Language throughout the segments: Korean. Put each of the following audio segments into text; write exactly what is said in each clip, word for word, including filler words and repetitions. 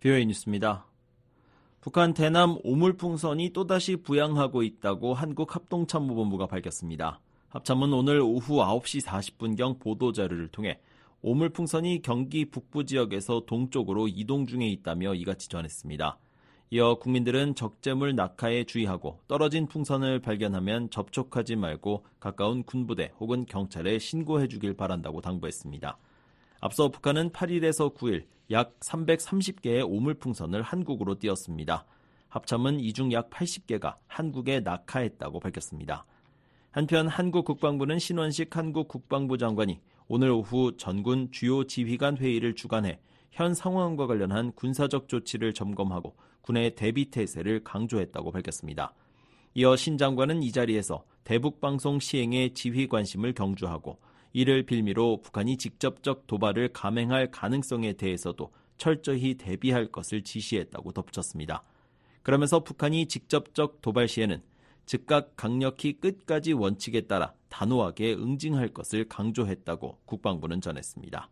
비오에이 뉴스입니다. 북한 대남 오물풍선이 또다시 부양하고 있다고 한국합동참모본부가 밝혔습니다. 합참은 오늘 오후 아홉 시 사십 분경 보도자료를 통해 오물풍선이 경기 북부 지역에서 동쪽으로 이동 중에 있다며 이같이 전했습니다. 이어 국민들은 적재물 낙하에 주의하고 떨어진 풍선을 발견하면 접촉하지 말고 가까운 군부대 혹은 경찰에 신고해 주길 바란다고 당부했습니다. 앞서 북한은 팔 일에서 구 일 약 삼백삼십 개의 오물풍선을 한국으로 띄웠습니다. 합참은 이 중 약 팔십 개가 한국에 낙하했다고 밝혔습니다. 한편 한국 국방부는 신원식 한국 국방부 장관이 오늘 오후 전군 주요 지휘관 회의를 주관해 현 상황과 관련한 군사적 조치를 점검하고 군의 대비 태세를 강조했다고 밝혔습니다. 이어 신 장관은 이 자리에서 대북방송 시행에 지휘 관심을 경주하고 이를 빌미로 북한이 직접적 도발을 감행할 가능성에 대해서도 철저히 대비할 것을 지시했다고 덧붙였습니다. 그러면서 북한이 직접적 도발 시에는 즉각 강력히 끝까지 원칙에 따라 단호하게 응징할 것을 강조했다고 국방부는 전했습니다.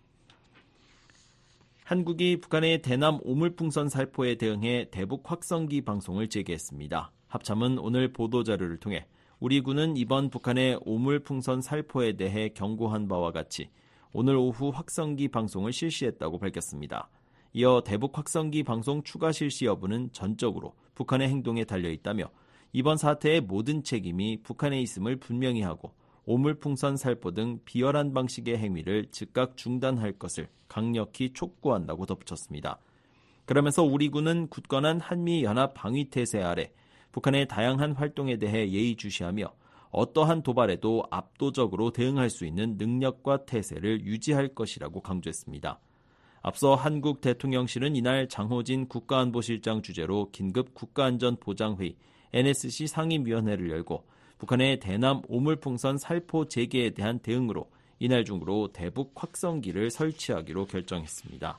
한국이 북한의 대남 오물풍선 살포에 대응해 대북 확성기 방송을 재개했습니다. 합참은 오늘 보도자료를 통해 우리 군은 이번 북한의 오물풍선 살포에 대해 경고한 바와 같이 오늘 오후 확성기 방송을 실시했다고 밝혔습니다. 이어 대북 확성기 방송 추가 실시 여부는 전적으로 북한의 행동에 달려있다며 이번 사태의 모든 책임이 북한에 있음을 분명히 하고 오물풍선 살포 등 비열한 방식의 행위를 즉각 중단할 것을 강력히 촉구한다고 덧붙였습니다. 그러면서 우리 군은 굳건한 한미연합 방위태세 아래 북한의 다양한 활동에 대해 예의주시하며 어떠한 도발에도 압도적으로 대응할 수 있는 능력과 태세를 유지할 것이라고 강조했습니다. 앞서 한국 대통령실은 이날 장호진 국가안보실장 주재로 긴급 국가안전보장회의 엔에스씨 상임위원회를 열고 북한의 대남 오물풍선 살포 재개에 대한 대응으로 이날 중으로 대북 확성기를 설치하기로 결정했습니다.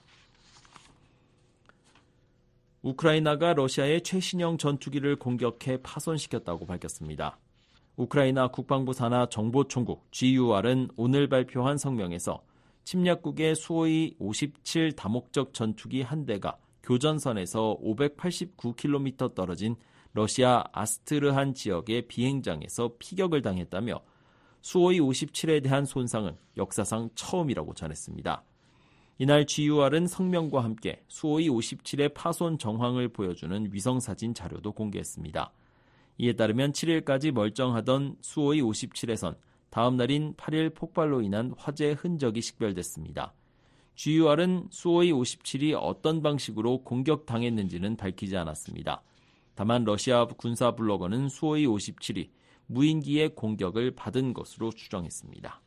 우크라이나가 러시아의 최신형 전투기를 공격해 파손시켰다고 밝혔습니다. 우크라이나 국방부 산하 정보총국 지유알은 오늘 발표한 성명에서 침략국의 수호이 오십칠 다목적 전투기 한 대가 교전선에서 오백팔십구 킬로미터 떨어진 러시아 아스트르한 지역의 비행장에서 피격을 당했다며 수호이 오십칠에 대한 손상은 역사상 처음이라고 전했습니다. 이날 지유알은 성명과 함께 수호이 오십칠의 파손 정황을 보여주는 위성사진 자료도 공개했습니다. 이에 따르면 칠 일까지 멀쩡하던 수호이 오십칠에선 다음 날인 팔 일 폭발로 인한 화재 흔적이 식별됐습니다. 지유알은 수호이 오십칠이 어떤 방식으로 공격당했는지는 밝히지 않았습니다. 다만 러시아 군사 블로거는 수호이 오십칠이 무인기의 공격을 받은 것으로 추정했습니다.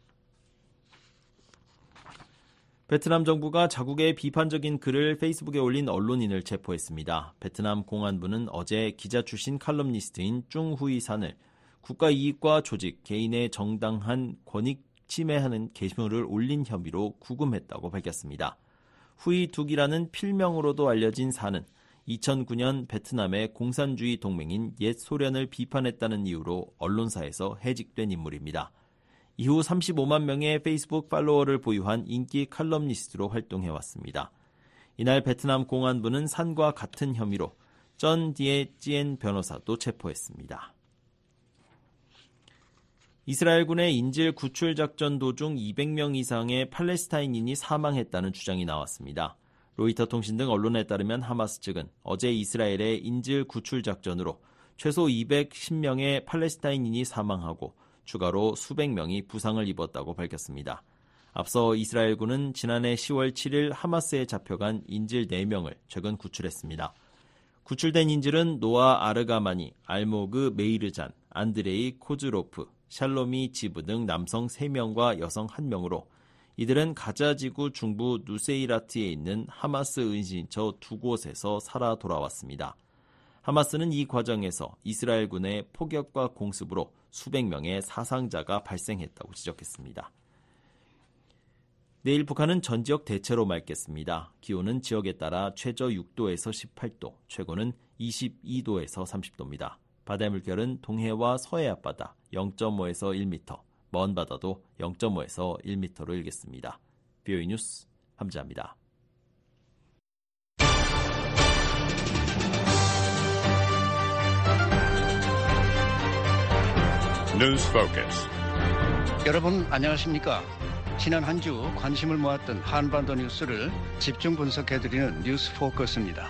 베트남 정부가 자국의 비판적인 글을 페이스북에 올린 언론인을 체포했습니다. 베트남 공안부는 어제 기자 출신 칼럼니스트인 쭝후이산을 국가 이익과 조직, 개인의 정당한 권익 침해하는 게시물을 올린 혐의로 구금했다고 밝혔습니다. 후이둑이라는 필명으로도 알려진 산은 이천구 년 베트남의 공산주의 동맹인 옛 소련을 비판했다는 이유로 언론사에서 해직된 인물입니다. 이후 삼십오만 명의 페이스북 팔로워를 보유한 인기 칼럼니스트로 활동해왔습니다. 이날 베트남 공안부는 산과 같은 혐의로 전 디에찌엔 변호사도 체포했습니다. 이스라엘군의 인질 구출 작전 도중 이백 명 이상의 팔레스타인인이 사망했다는 주장이 나왔습니다. 로이터 통신 등 언론에 따르면 하마스 측은 어제 이스라엘의 인질 구출 작전으로 최소 이백십 명의 팔레스타인인이 사망하고 추가로 수백 명이 부상을 입었다고 밝혔습니다. 앞서 이스라엘군은 지난해 시월 칠 일 하마스에 잡혀간 인질 네 명을 최근 구출했습니다. 구출된 인질은 노아 아르가마니, 알모그 메이르잔, 안드레이 코즈로프, 샬로미 지브 등 남성 세 명과 여성 한 명으로 이들은 가자지구 중부 누세이라트에 있는 하마스 은신처 두 곳에서 살아 돌아왔습니다. 하마스는 이 과정에서 이스라엘군의 포격과 공습으로 수백 명의 사상자가 발생했다고 지적했습니다. 내일 북한은 전 지역 대체로 맑겠습니다. 기온은 지역에 따라 최저 육 도에서 십팔 도, 최고는 이십이 도에서 삼십 도입니다. 바다의 물결은 동해와 서해 앞바다 영 점 오에서 일 미터, 먼 바다도 영 점 오에서 일 미터로 일겠습니다. 비오에이 뉴스 함지아입니다. News Focus. 여러분 안녕하십니까? 지난 한 주 관심을 모았던 한반도 뉴스를 집중 분석해드리는 뉴스 포커스입니다.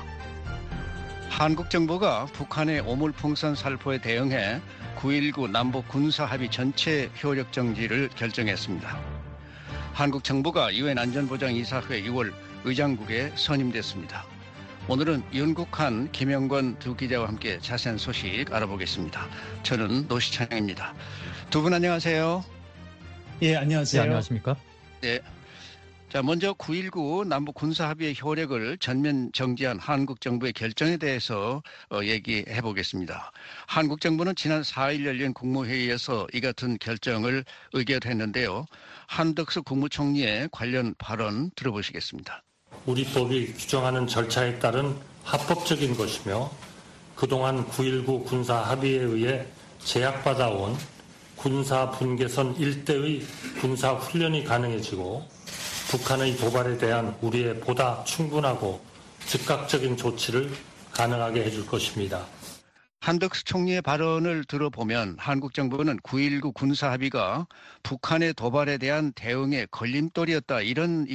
한국 정부가 북한의 오물풍선 살포에 대응해 구일구 남북 군사합의 전체 효력 정지를 결정했습니다. 한국 정부가 유엔 안전보장이사회 유월 의장국에 선임됐습니다. 오늘은 윤국한, 김영권 두 기자와 함께 자세한 소식 알아보겠습니다. 저는 노시창입니다. 두 분 안녕하세요. 예, 안녕하세요. 네, 안녕하십니까? 네. 자, 먼저 구일구 남북 군사합의의 효력을 전면 정지한 한국 정부의 결정에 대해서 어, 얘기해 보겠습니다. 한국 정부는 지난 사일 열린 국무회의에서 이 같은 결정을 의결했는데요. 한덕수 국무총리의 관련 발언 들어보시겠습니다. 우리 법이 규정하는 절차에 따른 합법적인 것이며 그동안 구일구 군사합의에 의해 제약받아온 군사 분계선 일대의 군사 훈련이 가능해지고 북한의 도발에 대한 우리의 보다 충분하고 즉각적인 조치를 가능하게 해줄 것입니다. 한덕수 총리의 발언을 들어보면 한국 정부는 구일구 군사합의가 북한의 도발에 대한 대응의 걸림돌이었다 이런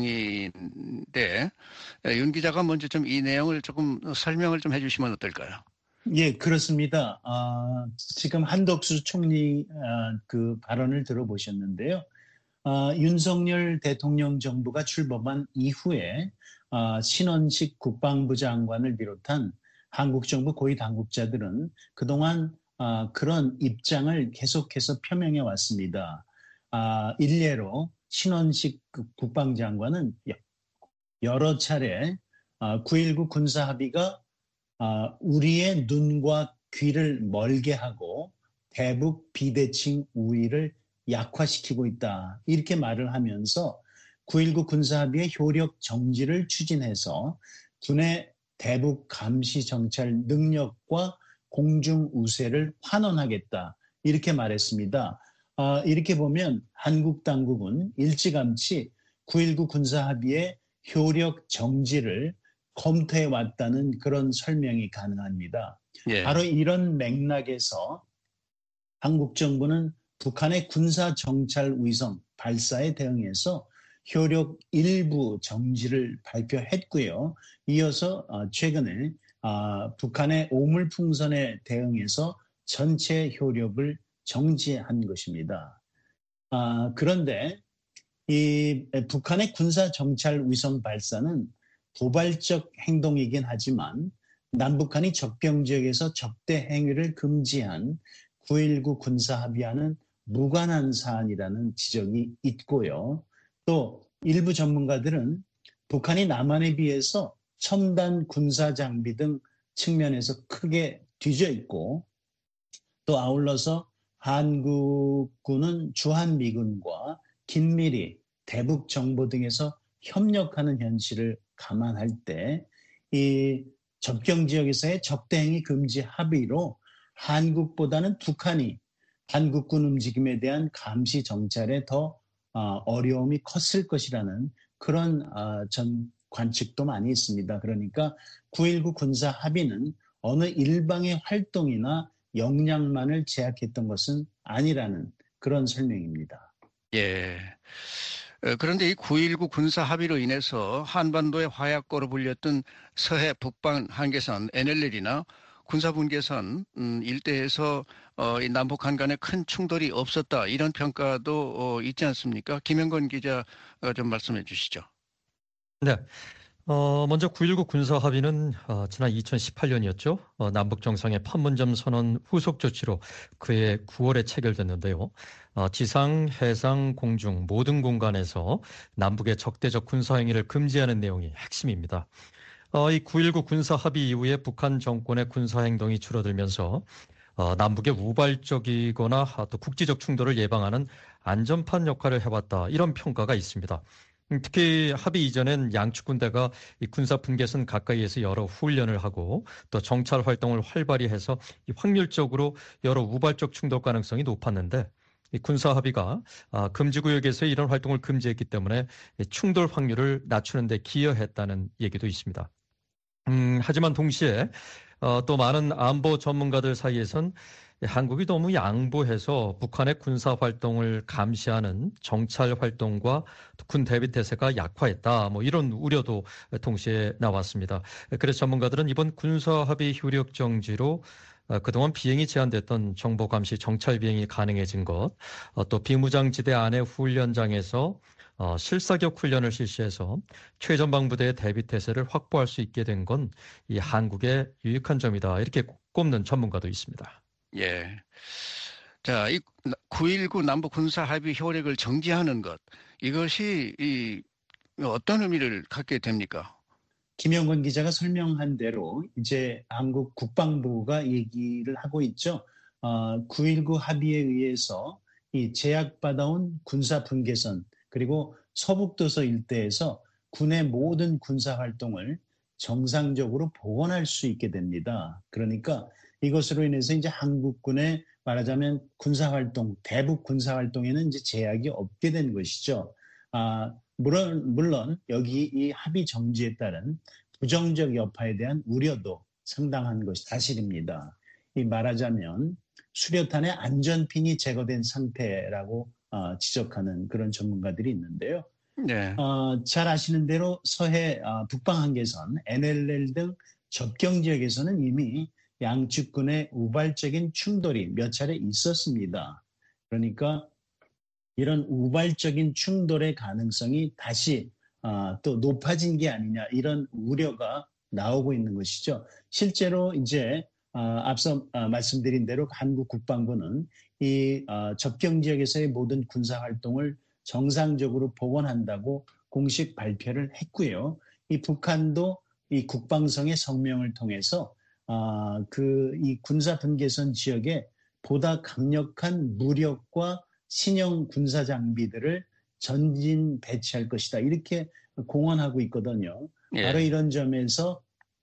입장인데 윤 기자가 먼저 좀 이 내용을 조금 설명을 좀 해주시면 어떨까요? 예, 그렇습니다. 아, 지금 한덕수 총리 아, 그 발언을 들어보셨는데요. 아, 윤석열 대통령 정부가 출범한 이후에 아, 신원식 국방부 장관을 비롯한 한국 정부 고위 당국자들은 그동안 아, 그런 입장을 계속해서 표명해 왔습니다. 아, 일례로 신원식 국방장관은 여러 차례 아, 구일구 군사합의가 아, 우리의 눈과 귀를 멀게 하고 대북 비대칭 우위를 약화시키고 있다. 이렇게 말을 하면서 구일구 군사합의의 효력 정지를 추진해서 군의 대북 감시 정찰 능력과 공중 우세를 환원하겠다. 이렇게 말했습니다. 아, 이렇게 보면 한국 당국은 일찌감치 구일구 군사합의의 효력 정지를 검토해 왔다는 그런 설명이 가능합니다. 예. 바로 이런 맥락에서 한국 정부는 북한의 군사 정찰 위성 발사에 대응해서 효력 일부 정지를 발표했고요. 이어서 최근에 북한의 오물풍선에 대응해서 전체 효력을 정지한 것입니다. 그런데 이 북한의 군사 정찰 위성 발사는 도발적 행동이긴 하지만 남북한이 접경 지역에서 적대 행위를 금지한 구일구 군사합의와는 무관한 사안이라는 지적이 있고요. 또 일부 전문가들은 북한이 남한에 비해서 첨단 군사 장비 등 측면에서 크게 뒤져 있고 또 아울러서 한국군은 주한미군과 긴밀히 대북 정보 등에서 협력하는 현실을 감안할 때 이 접경 지역에서의 적대 행위 금지 합의로 한국보다는 북한이 한국군 움직임에 대한 감시 정찰에 더 어려움이 컸을 것이라는 그런 전 관측도 많이 있습니다. 그러니까 구일구 군사 합의는 어느 일방의 활동이나 역량만을 제약했던 것은 아니라는 그런 설명입니다. 예. 그런데 이 구일구 군사 합의로 인해서 한반도의 화약고로 불렸던 서해 북방 한계선 엔엘엘이나 군사분계선 음, 일대에서 어, 이 남북한 간에 큰 충돌이 없었다 이런 평가도 어, 있지 않습니까? 김영권 기자가 좀 말씀해 주시죠. 네. 어, 먼저 구일구 군사합의는 어, 지난 이천십팔 년이었죠. 어, 남북정상의 판문점 선언 후속 조치로 그해 구월에 체결됐는데요. 어, 지상, 해상, 공중 모든 공간에서 남북의 적대적 군사행위를 금지하는 내용이 핵심입니다. 어, 이 구일구 군사합의 이후에 북한 정권의 군사행동이 줄어들면서 어, 남북의 우발적이거나 또 국지적 충돌을 예방하는 안전판 역할을 해왔다. 이런 평가가 있습니다. 특히 합의 이전엔 양측 군대가 이 군사 분계선 가까이에서 여러 훈련을 하고 또 정찰 활동을 활발히 해서 확률적으로 여러 우발적 충돌 가능성이 높았는데 이 군사 합의가 금지구역에서 이런 활동을 금지했기 때문에 충돌 확률을 낮추는 데 기여했다는 얘기도 있습니다. 음, 하지만 동시에 어, 또 많은 안보 전문가들 사이에선 한국이 너무 양보해서 북한의 군사 활동을 감시하는 정찰 활동과 군 대비 태세가 약화했다. 뭐 이런 우려도 동시에 나왔습니다. 그래서 전문가들은 이번 군사 합의 효력 정지로 그동안 비행이 제한됐던 정보 감시 정찰 비행이 가능해진 것, 또 비무장지대 안의 훈련장에서 실사격 훈련을 실시해서 최전방 부대의 대비 태세를 확보할 수 있게 된 건 이 한국의 유익한 점이다. 이렇게 꼽는 전문가도 있습니다. 예. 자, 이 구일구 남북 군사 합의 효력을 정지하는 것, 이것이 이 어떤 의미를 갖게 됩니까? 김영건 기자가 설명한 대로 이제 한국 국방부가 얘기를 하고 있죠. 어, 구일구 합의에 의해서 이 제약받아온 군사 분계선 그리고 서북도서 일대에서 군의 모든 군사 활동을 정상적으로 복원할 수 있게 됩니다. 그러니까 이것으로 인해서 이제 한국군의 말하자면 군사활동, 대북 군사활동에는 이제 제약이 없게 된 것이죠. 아, 물론, 물론 여기 이 합의 정지에 따른 부정적 여파에 대한 우려도 상당한 것이 사실입니다. 이 말하자면 수류탄의 안전핀이 제거된 상태라고 어, 지적하는 그런 전문가들이 있는데요. 네. 어, 잘 아시는 대로 서해 어, 북방한계선, 엔엘엘 등 접경 지역에서는 이미 양측군의 우발적인 충돌이 몇 차례 있었습니다. 그러니까 이런 우발적인 충돌의 가능성이 다시 어, 또 높아진 게 아니냐 이런 우려가 나오고 있는 것이죠. 실제로 이제 어, 앞서 어, 말씀드린 대로 한국 국방부는 이 어, 접경 지역에서의 모든 군사 활동을 정상적으로 복원한다고 공식 발표를 했고요. 이 북한도 이 국방성의 성명을 통해서 아, 그, 이 군사 분계선 지역에 보다 강력한 무력과 신형 군사 장비들을 전진 배치할 것이다. 이렇게 공언하고 있거든요. 예. 바로 이런 점에서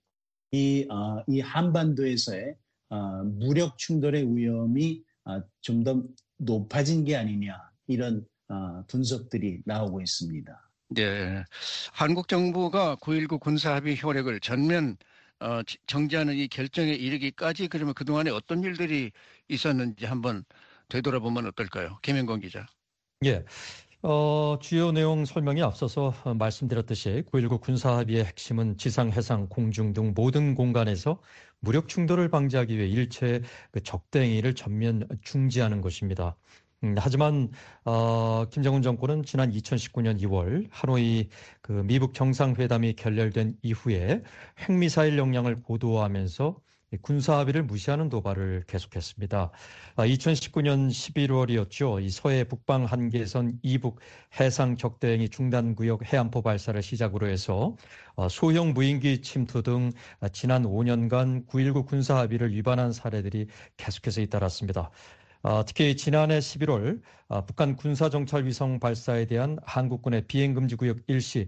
이, 어, 이 한반도에서의 어, 무력 충돌의 위험이 어, 좀 더 높아진 게 아니냐. 이런 어, 분석들이 나오고 있습니다. 네. 한국 정부가 구일구 군사 합의 효력을 전면 어, 정지하는 이 결정에 이르기까지 그러면 그동안에 어떤 일들이 있었는지 한번 되돌아보면 어떨까요? 김영건 기자. 예. 어, 주요 내용 설명이 앞서서 말씀드렸듯이 구일구 군사합의의 핵심은 지상, 해상, 공중 등 모든 공간에서 무력 충돌을 방지하기 위해 일체의 그 적대행위를 전면 중지하는 것입니다. 음, 하지만 어, 김정은 정권은 지난 이천십구년 이월 하노이 그 미북 정상회담이 결렬된 이후에 핵미사일 역량을 고도화하면서 군사 합의를 무시하는 도발을 계속했습니다. 아, 이천십구년 십일월이었죠. 이 서해 북방 한계선 이북 해상 적대행위 중단 구역 해안포 발사를 시작으로 해서 어, 소형 무인기 침투 등 지난 오년간 구일구 군사 합의를 위반한 사례들이 계속해서 잇따랐습니다. 어, 특히 지난해 십일월 어, 북한 군사정찰위성 발사에 대한 한국군의 비행금지구역 일시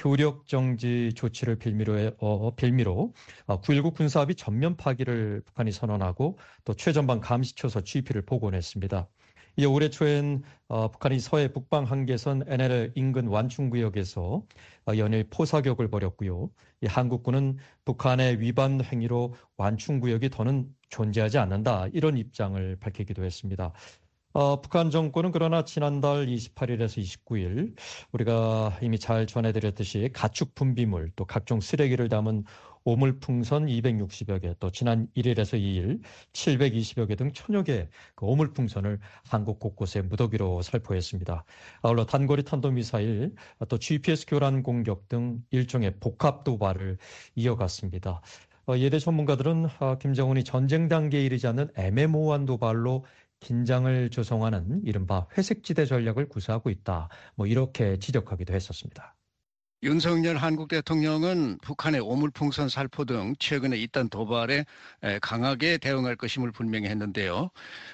효력정지 조치를 빌미로, 어, 빌미로 어, 구일구 군사합의 전면 파기를 북한이 선언하고 또 최전방 감시초소 지피를 복원했습니다. 이제 올해 초엔 어, 북한이 서해 북방 한계선 엔엘엘 인근 완충구역에서 어, 연일 포사격을 벌였고요. 이 한국군은 북한의 위반 행위로 완충구역이 더는 존재하지 않는다. 이런 입장을 밝히기도 했습니다. 어, 북한 정권은 그러나 지난달 이십팔일에서 이십구일 우리가 이미 잘 전해드렸듯이 가축 분비물 또 각종 쓰레기를 담은 오물풍선 이백육십여 개, 또 지난 일일에서 이일 칠백이십여 개 등 천여 개의 그 오물풍선을 한국 곳곳에 무더기로 살포했습니다. 아울러 단거리 탄도미사일, 또 지피에스 교란 공격 등 일종의 복합 도발을 이어갔습니다. 어, 예대 전문가들은 어, 김정은이 전쟁 단계에 이르지 않는 애매모호한 도발로 긴장을 조성하는 이른바 회색지대 전략을 구사하고 있다. 뭐 이렇게 지적하기도 했었습니다. 윤석열 한국 대통령은 북한의 오물풍선 살포 등 최근에 잇단 도발에 강하게 대응할 것임을 분명히 했는데요.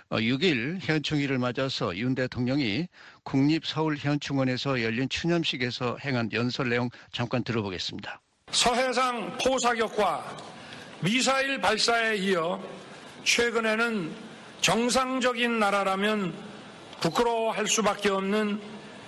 육일 현충일을 맞아서 윤 대통령이 국립서울현충원에서 열린 추념식에서 행한 연설 내용 잠깐 들어보겠습니다. 서해상 포사격과 미사일 발사에 이어 최근에는 정상적인 나라라면 부끄러워할 수밖에 없는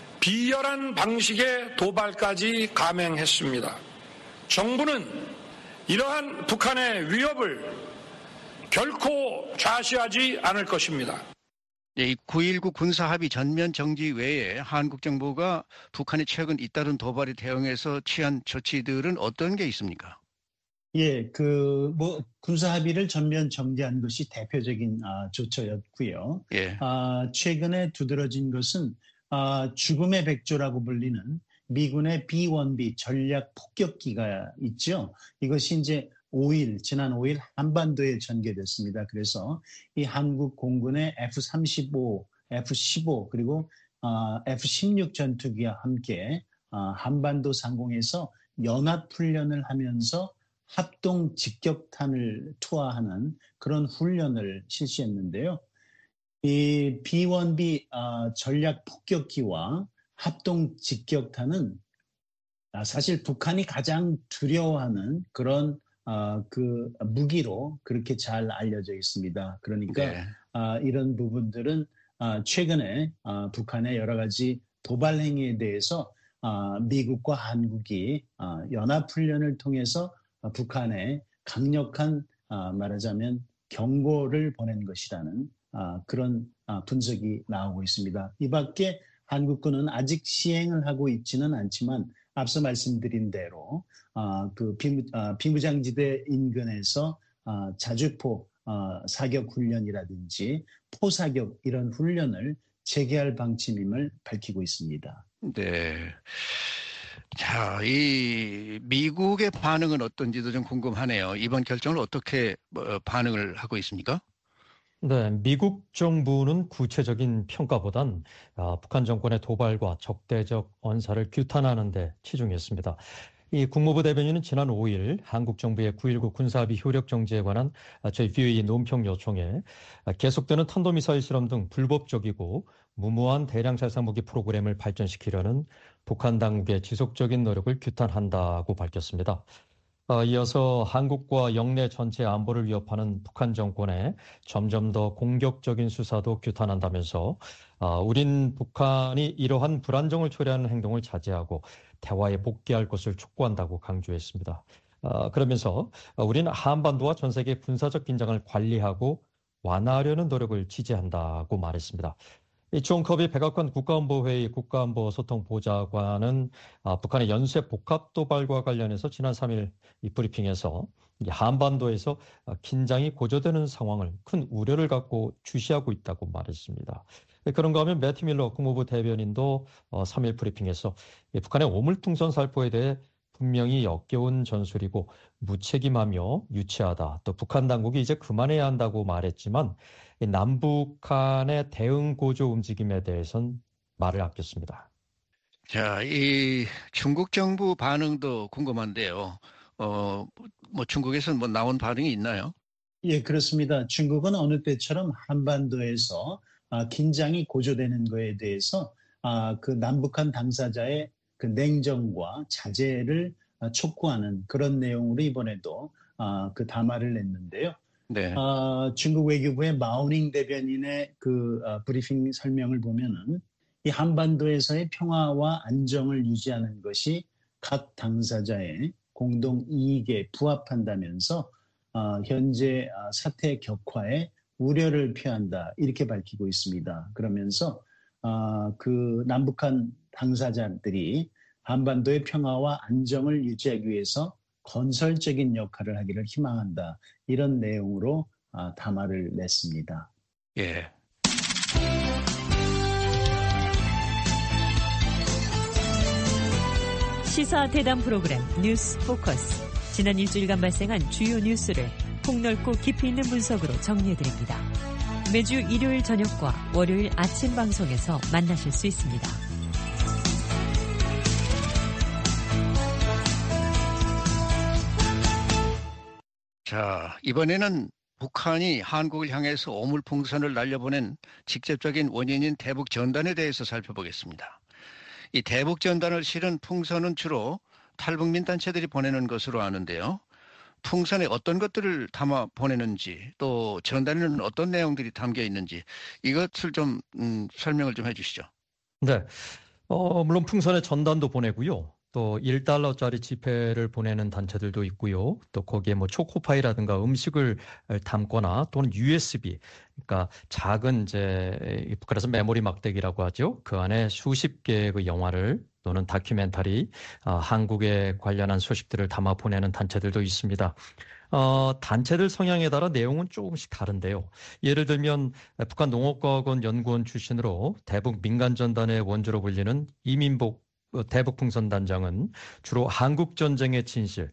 비열한 방식의 도발까지 감행했습니다. 정부는 이러한 북한의 위협을 결코 좌시하지 않을 것입니다. 이 구일구 군사합의 전면 정지 외에 한국 정부가 북한이 최근 잇따른 도발에 대응해서 취한 조치들은 어떤 게 있습니까? 예, 그 뭐 군사 합의를 전면 정지한 것이 대표적인 아, 조처였고요. 예. 아, 최근에 두드러진 것은 아, 죽음의 백조라고 불리는 미군의 비 원 비 전략 폭격기가 있죠. 이것이 이제 오일 지난 오일 한반도에 전개됐습니다. 그래서 이 한국 공군의 에프 삼십오, 에프 십오 그리고 아, 에프 십육 전투기와 함께 아, 한반도 상공에서 연합 훈련을 하면서 합동 직격탄을 투하하는 그런 훈련을 실시했는데요. 이 비 원 비 어, 전략 폭격기와 합동 직격탄은 사실 북한이 가장 두려워하는 그런 어, 그 무기로 그렇게 잘 알려져 있습니다. 그러니까 네. 어, 이런 부분들은 어, 최근에 어, 북한의 여러 가지 도발 행위에 대해서 어, 미국과 한국이 어, 연합훈련을 통해서 북한에 강력한 말하자면 경고를 보낸 것이라는 그런 분석이 나오고 있습니다. 이 밖에 한국군은 아직 시행을 하고 있지는 않지만 앞서 말씀드린 대로 그 비무장지대 인근에서 자주포 사격 훈련이라든지 포사격 이런 훈련을 재개할 방침임을 밝히고 있습니다. 네. 자, 이 미국의 반응은 어떤지도 좀 궁금하네요. 이번 결정을 어떻게 반응을 하고 있습니까? 네, 미국 정부는 구체적인 평가보단 아, 북한 정권의 도발과 적대적 언사를 규탄하는 데 치중했습니다. 이 국무부 대변인은 지난 오일 한국 정부의 구일구 군사합의 효력 정지에 관한 저희 브이오에이 논평 요청에 계속되는 탄도미사일 실험 등 불법적이고 무모한 대량 살상무기 프로그램을 발전시키려는 북한 당국의 지속적인 노력을 규탄한다고 밝혔습니다. 이어서 한국과 영내 전체 안보를 위협하는 북한 정권의 점점 더 공격적인 수사도 규탄한다면서 우린 북한이 이러한 불안정을 초래하는 행동을 자제하고 대화에 복귀할 것을 촉구한다고 강조했습니다. 그러면서 우리는 한반도와 전 세계 군사적 긴장을 관리하고 완화하려는 노력을 지지한다고 말했습니다. 존 커비 백악관 국가안보회의 국가안보소통보좌관은 북한의 연쇄 복합 도발과 관련해서 지난 삼일 이 브리핑에서 한반도에서 긴장이 고조되는 상황을 큰 우려를 갖고 주시하고 있다고 말했습니다. 그런가 하면 매튜 밀러 국무부 대변인도 삼일 브리핑에서 북한의 오물풍선 살포에 대해 분명히 역겨운 전술이고 무책임하며 유치하다. 또 북한 당국이 이제 그만해야 한다고 말했지만 남북한의 대응 고조 움직임에 대해서는 말을 아꼈습니다. 자, 이 중국 정부 반응도 궁금한데요. 어, 뭐 중국에서는 뭐 나온 반응이 있나요? 예, 그렇습니다. 중국은 어느 때처럼 한반도에서 아, 긴장이 고조되는 것에 대해서 아, 그 남북한 당사자의 그 냉정과 자제를 아, 촉구하는 그런 내용으로 이번에도 아, 그 담화를 냈는데요. 네. 아, 중국 외교부의 마오닝 대변인의 그 아, 브리핑 설명을 보면은 이 한반도에서의 평화와 안정을 유지하는 것이 각 당사자의 공동 이익에 부합한다면서 아, 현재 아, 사태 격화에 우려를 표한다 이렇게 밝히고 있습니다. 그러면서 아, 그 남북한 당사자들이 한반도의 평화와 안정을 유지하기 위해서 건설적인 역할을 하기를 희망한다. 이런 내용으로 아, 담화를 냈습니다. 예. 시사 대담 프로그램 뉴스 포커스. 지난 일주일간 발생한 주요 뉴스를 폭넓고 깊이 있는 분석으로 정리해드립니다. 매주 일요일 저녁과 월요일 아침 방송에서 만나실 수 있습니다. 자, 이번에는 북한이 한국을 향해서 오물풍선을 날려보낸 직접적인 원인인 대북 전단에 대해서 살펴보겠습니다. 이 대북 전단을 실은 풍선은 주로 탈북민 단체들이 보내는 것으로 아는데요. 풍선에 어떤 것들을 담아 보내는지 또 전단에는 어떤 내용들이 담겨 있는지 이것을 좀 음, 설명을 좀 해주시죠. 네, 어, 물론 풍선에 전단도 보내고요. 또 일 달러짜리 지폐를 보내는 단체들도 있고요. 또 거기에 뭐 초코파이라든가 음식을 담거나 또는 유에스비, 그러니까 작은 이제 북한에서 메모리 막대기라고 하죠. 그 안에 수십 개의 그 영화를 또는 다큐멘터리, 어, 한국에 관련한 소식들을 담아 보내는 단체들도 있습니다. 어, 단체들 성향에 따라 내용은 조금씩 다른데요. 예를 들면 북한 농업과학원 연구원 출신으로 대북 민간전단의 원조로 불리는 이민복 대북풍선단장은 주로 한국전쟁의 진실,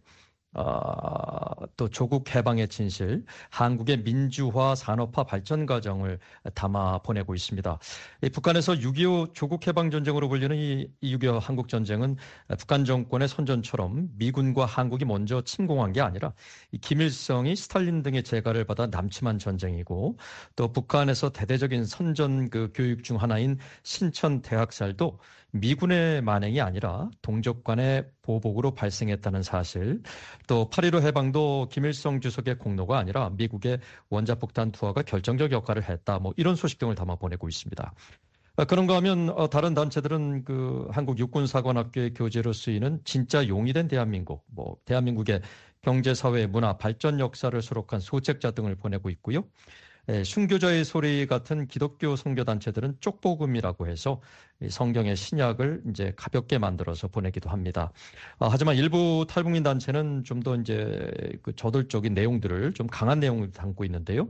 어, 또 조국 해방의 진실, 한국의 민주화 산업화 발전 과정을 담아 보내고 있습니다. 이 북한에서 육이오 조국 해방 전쟁으로 불리는 이 육이오 한국 전쟁은 북한 정권의 선전처럼 미군과 한국이 먼저 침공한 게 아니라 이 김일성이 스탈린 등의 재가를 받아 남침한 전쟁이고, 또 북한에서 대대적인 선전 그 교육 중 하나인 신천 대학살도 미군의 만행이 아니라 동족 간의 보복으로 발생했다는 사실, 또 팔일오 해방도 김일성 주석의 공로가 아니라 미국의 원자폭탄 투하가 결정적 역할을 했다. 뭐 이런 소식 등을 담아 보내고 있습니다. 그런가 하면 다른 단체들은 그 한국 육군사관학교의 교재로 쓰이는 진짜 용이 된 대한민국, 뭐 대한민국의 경제, 사회, 문화, 발전 역사를 수록한 소책자 등을 보내고 있고요. 순교자의 소리 같은 기독교 선교단체들은 쪽복음이라고 해서 성경의 신약을 이제 가볍게 만들어서 보내기도 합니다. 아, 하지만 일부 탈북민 단체는 좀 더 이제 그 저돌적인 내용들을 좀 강한 내용을 담고 있는데요.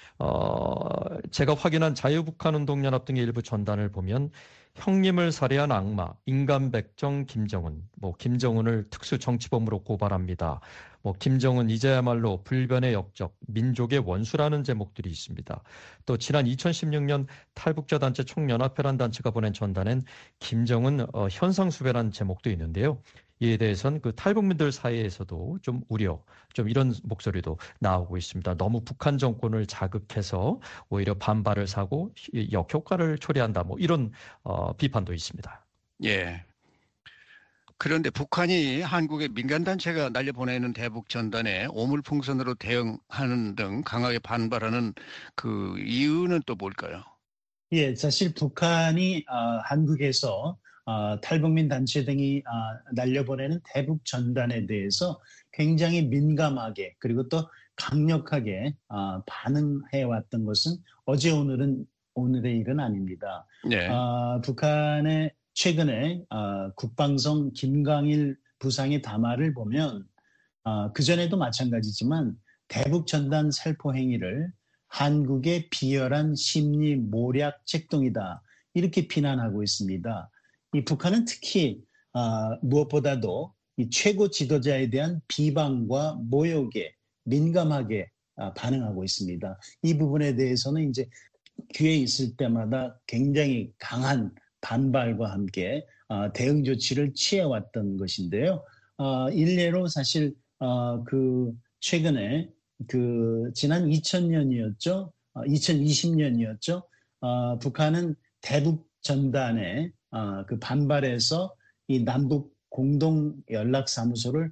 어, 제가 확인한 자유북한운동연합 등의 일부 전단을 보면 형님을 살해한 악마, 인간백정 김정은, 뭐 김정은을 특수정치범으로 고발합니다. 뭐 김정은 이제야말로 불변의 역적, 민족의 원수라는 제목들이 있습니다. 또 지난 이천십육 년 탈북자 단체 총연합회란 단체가 보낸 전단엔 김정은 어, 현상수배라는 제목도 있는데요. 이에 대해서는 그 탈북민들 사이에서도 좀 우려, 좀 이런 목소리도 나오고 있습니다. 너무 북한 정권을 자극해서 오히려 반발을 사고 역효과를 초래한다. 뭐 이런 어, 비판도 있습니다. 예. 그런데 북한이 한국의 민간단체가 날려보내는 대북 전단에 오물풍선으로 대응하는 등 강하게 반발하는 그 이유는 또 뭘까요? 예, 사실 북한이 어, 한국에서 어, 탈북민 단체 등이 어, 날려보내는 대북 전단에 대해서 굉장히 민감하게 그리고 또 강력하게 어, 반응해왔던 것은 어제 오늘은 오늘의 일은 아닙니다. 네. 어, 북한의 최근에 어, 국방성 김강일 부상의 담화를 보면 어, 그전에도 마찬가지지만 대북 전단 살포 행위를 한국의 비열한 심리 모략 책동이다 이렇게 비난하고 있습니다. 이 북한은 특히 어, 무엇보다도 이 최고 지도자에 대한 비방과 모욕에 민감하게 어, 반응하고 있습니다. 이 부분에 대해서는 이제 기회 있을 때마다 굉장히 강한 반발과 함께 어, 대응 조치를 취해왔던 것인데요. 어, 일례로 사실 어, 그 최근에 그 지난 이천 년이었죠. 어, 이천이십 년이었죠. 어, 북한은 대북 전단에 어, 그 반발해서 이 남북 공동 연락 사무소를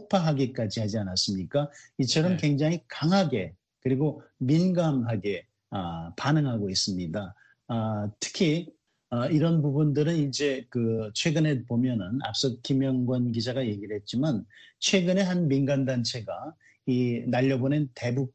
폭파하기까지 하지 않았습니까? 이처럼 네. 굉장히 강하게 그리고 민감하게 어, 반응하고 있습니다. 어, 특히 어, 이런 부분들은 이제 그 최근에 보면은 앞서 김영권 기자가 얘기를 했지만 최근에 한 민간단체가 이 날려보낸 대북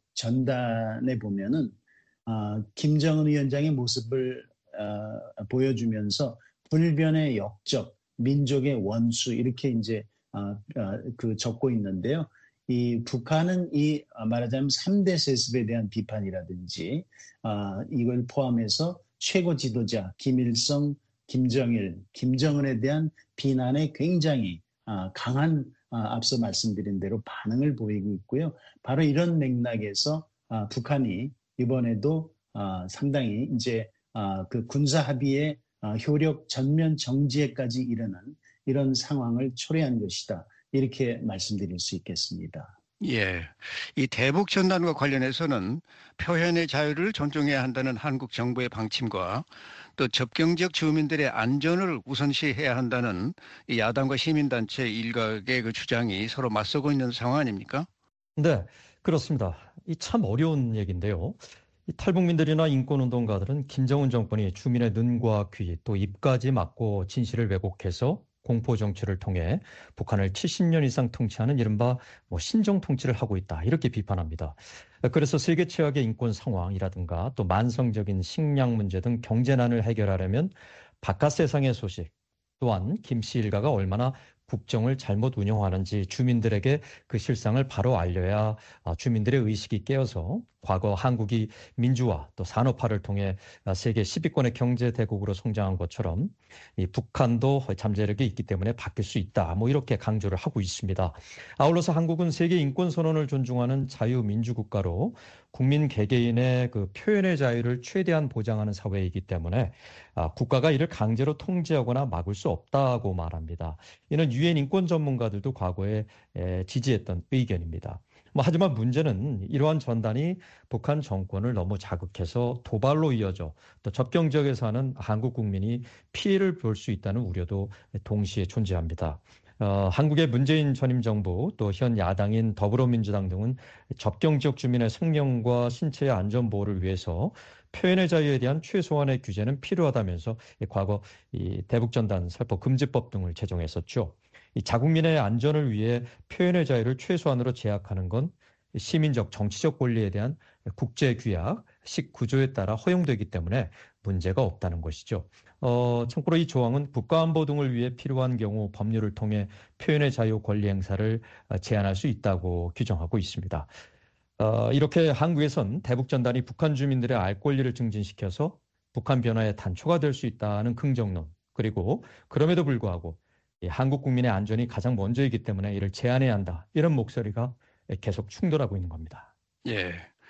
전단에 보면은 어, 김정은 위원장의 모습을 어, 보여주면서 불변의 역적, 민족의 원수 이렇게 이제 어, 어, 그 적고 있는데요. 이 북한은 이 말하자면 삼 대 세습에 대한 비판이라든지 어, 이걸 포함해서 최고 지도자 김일성, 김정일, 김정은에 대한 비난에 굉장히 어, 강한 어, 앞서 말씀드린 대로 반응을 보이고 있고요. 바로 이런 맥락에서 어, 북한이 이번에도 어, 상당히 이제 어, 그 군사 합의의 어, 효력 전면 정지에까지 이르는 이런 상황을 초래한 것이다. 이렇게 말씀드릴 수 있겠습니다. 예. 이 대북 전단과 관련해서는 표현의 자유를 존중해야 한다는 한국 정부의 방침과 또 접경 지역 주민들의 안전을 우선시해야 한다는 이 야당과 시민단체 일각의 그 주장이 서로 맞서고 있는 상황 아닙니까? 네, 그렇습니다. 이 참 어려운 얘기인데요. 이 탈북민들이나 인권운동가들은 김정은 정권이 주민의 눈과 귀 또 입까지 막고 진실을 왜곡해서 공포 정치를 통해 북한을 칠십 년 이상 통치하는 이른바 뭐 신정 통치를 하고 있다. 이렇게 비판합니다. 그래서 세계 최악의 인권 상황이라든가 또 만성적인 식량 문제 등 경제난을 해결하려면 바깥 세상의 소식, 또한 김씨 일가가 얼마나 국정을 잘못 운영하는지 주민들에게 그 실상을 바로 알려야 주민들의 의식이 깨어서 과거 한국이 민주화 또 산업화를 통해 세계 십 위권의 경제 대국으로 성장한 것처럼 이 북한도 잠재력이 있기 때문에 바뀔 수 있다. 뭐 이렇게 강조를 하고 있습니다. 아울러서 한국은 세계 인권 선언을 존중하는 자유민주국가로 국민 개개인의 그 표현의 자유를 최대한 보장하는 사회이기 때문에 국가가 이를 강제로 통제하거나 막을 수 없다고 말합니다. 이는 유엔 인권 전문가들도 과거에 지지했던 의견입니다. 뭐 하지만 문제는 이러한 전단이 북한 정권을 너무 자극해서 도발로 이어져 또 접경 지역에 사는 한국 국민이 피해를 볼 수 있다는 우려도 동시에 존재합니다. 어, 한국의 문재인 전임 정부 또 현 야당인 더불어민주당 등은 접경 지역 주민의 생명과 신체의 안전 보호를 위해서 표현의 자유에 대한 최소한의 규제는 필요하다면서 과거 이 대북전단 살포 금지법 등을 제정했었죠. 이 자국민의 안전을 위해 표현의 자유를 최소한으로 제약하는 건 시민적 정치적 권리에 대한 국제규약 십구 조에 따라 허용되기 때문에 문제가 없다는 것이죠. 어, 참고로 이 조항은 국가안보 등을 위해 필요한 경우 법률을 통해 표현의 자유 권리 행사를 제한할 수 있다고 규정하고 있습니다. 어, 이렇게 한국에선 대북전단이 북한 주민들의 알 권리를 증진시켜서 북한 변화의 단초가 될 수 있다는 긍정론, 그리고 그럼에도 불구하고 이 한국 국민의 안전이 가장 먼저이기 때문에 이를 제한해야 한다. 이런 목소리가 계속 충돌하고 있는 겁니다. 예.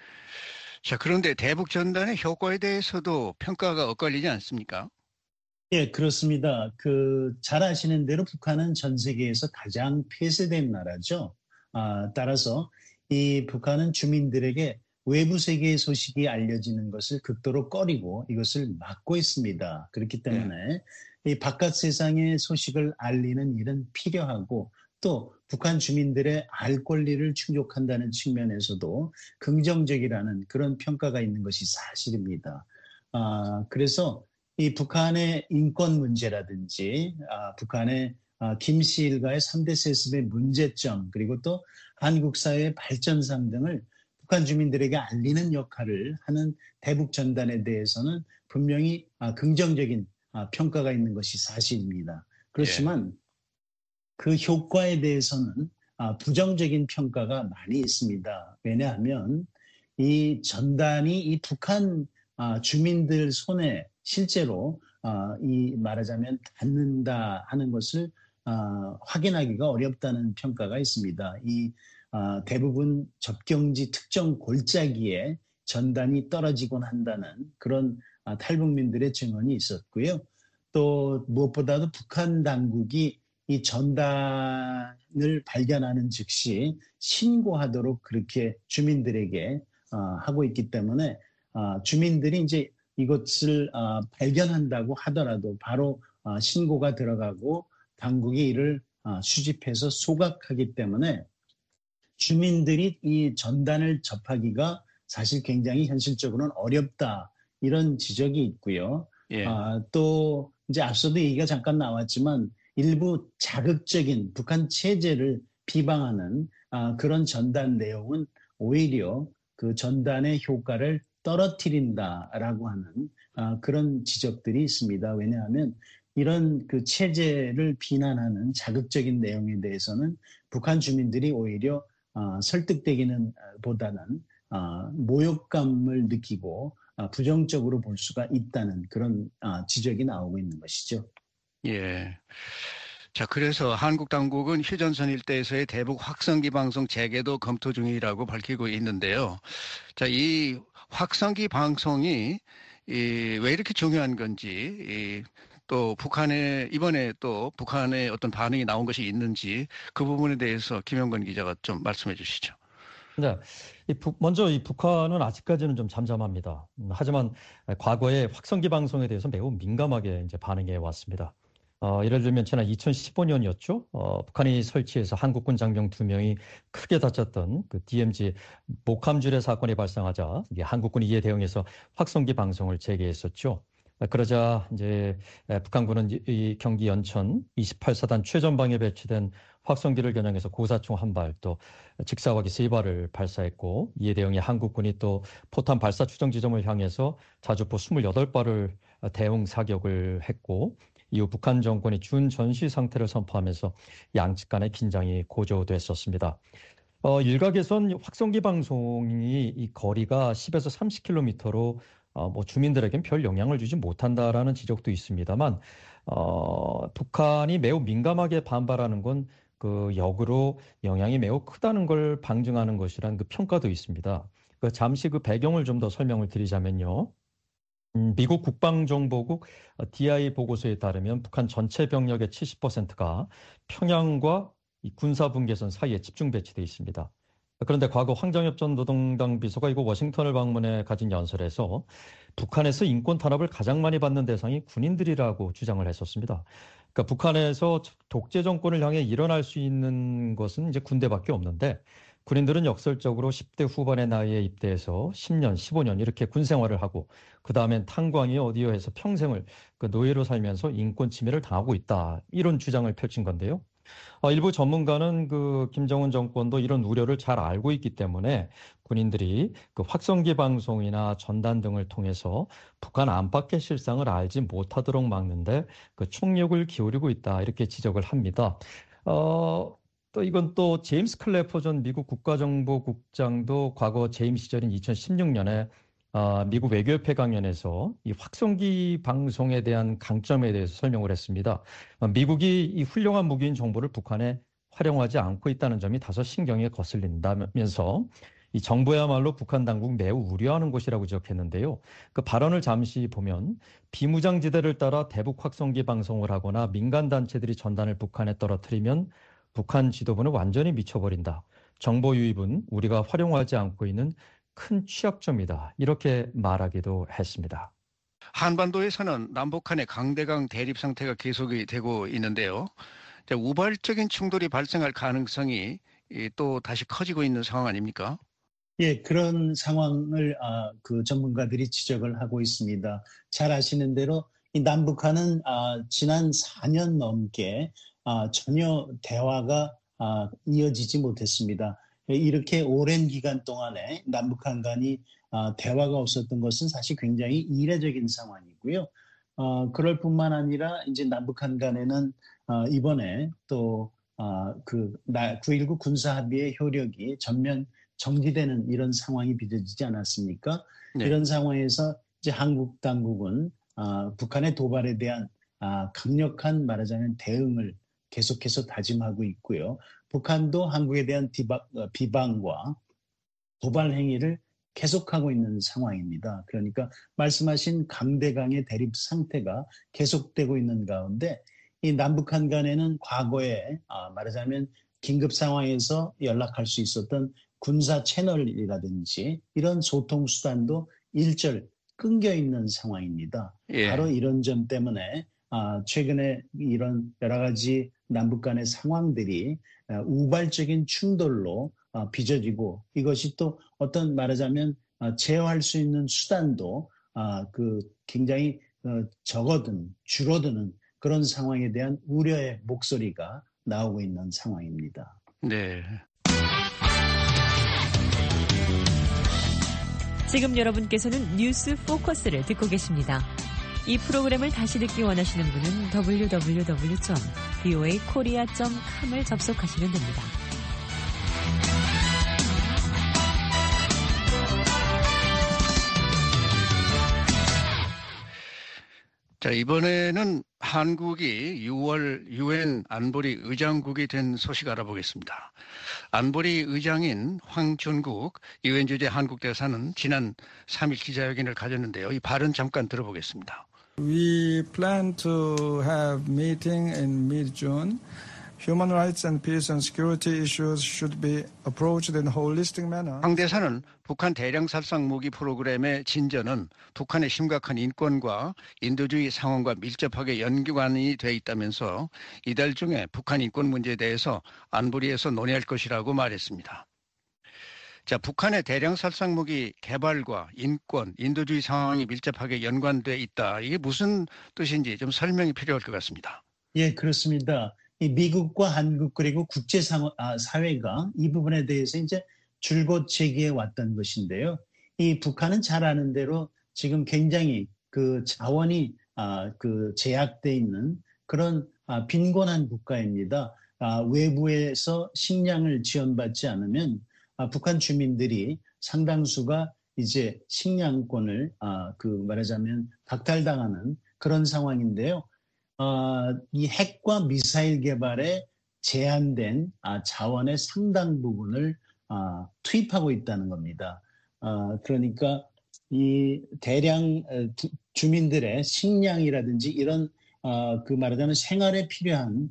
자, 그런데 대북 전단의 효과에 대해서도 평가가 엇갈리지 않습니까? 예, 그렇습니다. 그 잘 아시는 대로 북한은 전 세계에서 가장 폐쇄된 나라죠. 아, 따라서 이 북한은 주민들에게 외부 세계의 소식이 알려지는 것을 극도로 꺼리고 이것을 막고 있습니다. 그렇기 때문에 예. 이 바깥 세상의 소식을 알리는 일은 필요하고 또 북한 주민들의 알 권리를 충족한다는 측면에서도 긍정적이라는 그런 평가가 있는 것이 사실입니다. 아, 그래서 이 북한의 인권 문제라든지 아, 북한의 아, 김씨 일가의 삼 대 세습의 문제점 그리고 또 한국 사회의 발전상 등을 북한 주민들에게 알리는 역할을 하는 대북 전단에 대해서는 분명히 아, 긍정적인 아, 평가가 있는 것이 사실입니다. 그렇지만 예. 그 효과에 대해서는 아, 부정적인 평가가 많이 있습니다. 왜냐하면 이 전단이 이 북한 아, 주민들 손에 실제로 아, 이 말하자면 닿는다 하는 것을 아, 확인하기가 어렵다는 평가가 있습니다. 이 아, 대부분 접경지 특정 골짜기에 전단이 떨어지곤 한다는 그런 아, 탈북민들의 증언이 있었고요. 또 무엇보다도 북한 당국이 이 전단을 발견하는 즉시 신고하도록 그렇게 주민들에게 어, 하고 있기 때문에 어, 주민들이 이제 이것을 어, 발견한다고 하더라도 바로 어, 신고가 들어가고 당국이 이를 어, 수집해서 소각하기 때문에 주민들이 이 전단을 접하기가 사실 굉장히 현실적으로는 어렵다 이런 지적이 있고요. 예. 어, 또 이제 앞서도 얘기가 잠깐 나왔지만 일부 자극적인 북한 체제를 비방하는 아, 그런 전단 내용은 오히려 그 전단의 효과를 떨어뜨린다라고 하는 아, 그런 지적들이 있습니다. 왜냐하면 이런 그 체제를 비난하는 자극적인 내용에 대해서는 북한 주민들이 오히려 아, 설득되기는 보다는 아, 모욕감을 느끼고 아, 부정적으로 볼 수가 있다는 그런 아, 지적이 나오고 있는 것이죠. 예. 자, 그래서 한국 당국은 휴전선 일대에서의 대북 확성기 방송 재개도 검토 중이라고 밝히고 있는데요. 자, 이 확성기 방송이 이, 왜 이렇게 중요한 건지, 이, 또 북한에 이번에 또 북한의 어떤 반응이 나온 것이 있는지 그 부분에 대해서 김영건 기자가 좀 말씀해 주시죠. 네, 이 북, 먼저 이 북한은 아직까지는 좀 잠잠합니다. 음, 하지만 과거에 확성기 방송에 대해서 매우 민감하게 이제 반응해 왔습니다. 어, 예를 들면 지난 이천십오 년이었죠. 어, 북한이 설치해서 한국군 장병 두 명이 크게 다쳤던 그 디엠지 목함주례 사건이 발생하자 이게 한국군이 이에 대응해서 확성기 방송을 재개했었죠. 그러자 이제 북한군은 이 경기 연천 이십팔 사단 최전방에 배치된 확성기를 겨냥해서 고사총 한 발, 또 직사화기 세 발을 발사했고, 이에 대응해 한국군이 또 포탄 발사 추정 지점을 향해서 자주포 이십팔 발을 대응 사격을 했고, 이후 북한 정권이 준전시 상태를 선포하면서 양측 간의 긴장이 고조됐었습니다. 어, 일각에선 확성기 방송이 이 거리가 십에서 삼십 킬로미터로 어, 뭐 주민들에겐 별 영향을 주지 못한다라는 지적도 있습니다만, 어, 북한이 매우 민감하게 반발하는 건 그 역으로 영향이 매우 크다는 걸 방증하는 것이라는 그 평가도 있습니다. 그 잠시 그 배경을 좀 더 설명을 드리자면요. 음, 미국 국방정보국 디아이 보고서에 따르면 북한 전체 병력의 칠십 퍼센트가 평양과 이 군사분계선 사이에 집중 배치되어 있습니다. 그런데 과거 황정엽 전 노동당 비서가 이곳 워싱턴을 방문해 가진 연설에서 북한에서 인권 탄압을 가장 많이 받는 대상이 군인들이라고 주장을 했었습니다. 그러니까 북한에서 독재 정권을 향해 일어날 수 있는 것은 이제 군대밖에 없는데, 군인들은 역설적으로 십 대 후반의 나이에 입대해서 십 년, 십오 년 이렇게 군 생활을 하고, 그 다음엔 탄광이 어디요 해서 평생을 그 노예로 살면서 인권 침해를 당하고 있다, 이런 주장을 펼친 건데요. 어, 일부 전문가는 그 김정은 정권도 이런 우려를 잘 알고 있기 때문에 군인들이 그 확성기 방송이나 전단 등을 통해서 북한 안팎의 실상을 알지 못하도록 막는데 그 총력을 기울이고 있다, 이렇게 지적을 합니다. 어, 또 이건 또 제임스 클래퍼 전 미국 국가정보국장도 과거 재임 시절인 이천십육 년에 어, 미국 외교협회 강연에서 이 확성기 방송에 대한 강점에 대해서 설명을 했습니다. 어, 미국이 이 훌륭한 무기인 정보를 북한에 활용하지 않고 있다는 점이 다소 신경에 거슬린다면서 이 정부야말로 북한 당국 매우 우려하는 것이라고 지적했는데요. 그 발언을 잠시 보면 비무장지대를 따라 대북 확성기 방송을 하거나 민간 단체들이 전단을 북한에 떨어뜨리면 북한 지도부는 완전히 미쳐버린다. 정보 유입은 우리가 활용하지 않고 있는 큰 취약점이다, 이렇게 말하기도 했습니다. 한반도에서는 남북한의 강대강 대립 상태가 계속이 되고 있는데요. 우발적인 충돌이 발생할 가능성이 또 다시 커지고 있는 상황 아닙니까? 예, 그런 상황을 아, 그 전문가들이 지적을 하고 있습니다. 잘 아시는 대로 이 남북한은 아, 지난 사 년 넘게 아, 전혀 대화가 아, 이어지지 못했습니다. 이렇게 오랜 기간 동안에 남북한 간이 아, 대화가 없었던 것은 사실 굉장히 이례적인 상황이고요. 어, 그럴 뿐만 아니라 이제 남북한 간에는 어, 이번에 또 어, 그 구일구 군사합의의 효력이 전면 정지되는 이런 상황이 빚어지지 않았습니까? 네. 이런 상황에서 이제 한국 당국은 어, 북한의 도발에 대한 어, 강력한 말하자면 대응을 계속해서 다짐하고 있고요. 북한도 한국에 대한 디바, 어, 비방과 도발 행위를 계속하고 있는 상황입니다. 그러니까 말씀하신 강대강의 대립 상태가 계속되고 있는 가운데 이 남북한 간에는 과거에 아, 말하자면 긴급 상황에서 연락할 수 있었던 군사 채널이라든지 이런 소통 수단도 일절 끊겨 있는 상황입니다. 예. 바로 이런 점 때문에 아, 최근에 이런 여러 가지 남북 간의 상황들이 아, 우발적인 충돌로 아, 빚어지고 이것이 또 어떤 말하자면 아, 제어할 수 있는 수단도 아, 그 굉장히 어, 적어든 줄어드는 그런 상황에 대한 우려의 목소리가 나오고 있는 상황입니다. 네. 지금 여러분께서는 뉴스 포커스를 듣고 계십니다. 이 프로그램을 다시 듣기 원하시는 분은 더블유 더블유 더블유 점 브이오에이 코리아 점 컴을 접속하시면 됩니다. 자, 이번에는 한국이 유월 유엔 안보리 의장국이 된 소식 알아보겠습니다. 안보리 의장인 황준국 유엔 주재 한국 대사는 지난 삼 일 기자회견을 가졌는데요. 이 발언 잠깐 들어보겠습니다. We plan to have meeting in mid-June. Human rights and peace and security issues should be approached in a holistic manner. 황 대사는 북한 대량 살상 무기 프로그램의 진전은 북한의 심각한 인권과 인도주의 상황과 밀접하게 연관이 돼 있다면서 이달 중에 북한 인권 문제에 대해서 안보리에서 논의할 것이라고 말했습니다. 자, 북한의 대량 살상무기 개발과 인권, 인도주의 상황이 밀접하게 연관돼 있다. 이게 무슨 뜻인지 좀 설명이 필요할 것 같습니다. 예, 그렇습니다. 이 미국과 한국 그리고 국제 사회가 이 부분에 대해서 이제 줄곧 제기해 왔던 것인데요. 이 북한은 잘 아는 대로 지금 굉장히 그 자원이 아, 그 제약돼 있는 그런 아, 빈곤한 국가입니다. 아, 외부에서 식량을 지원받지 않으면 아, 북한 주민들이 상당수가 이제 식량권을 아, 그 말하자면 박탈당하는 그런 상황인데요. 어, 이 핵과 미사일 개발에 제한된 아, 자원의 상당 부분을 아, 투입하고 있다는 겁니다. 아, 그러니까 이 대량 어, 주민들의 식량이라든지 이런 어, 그 말하자면 생활에 필요한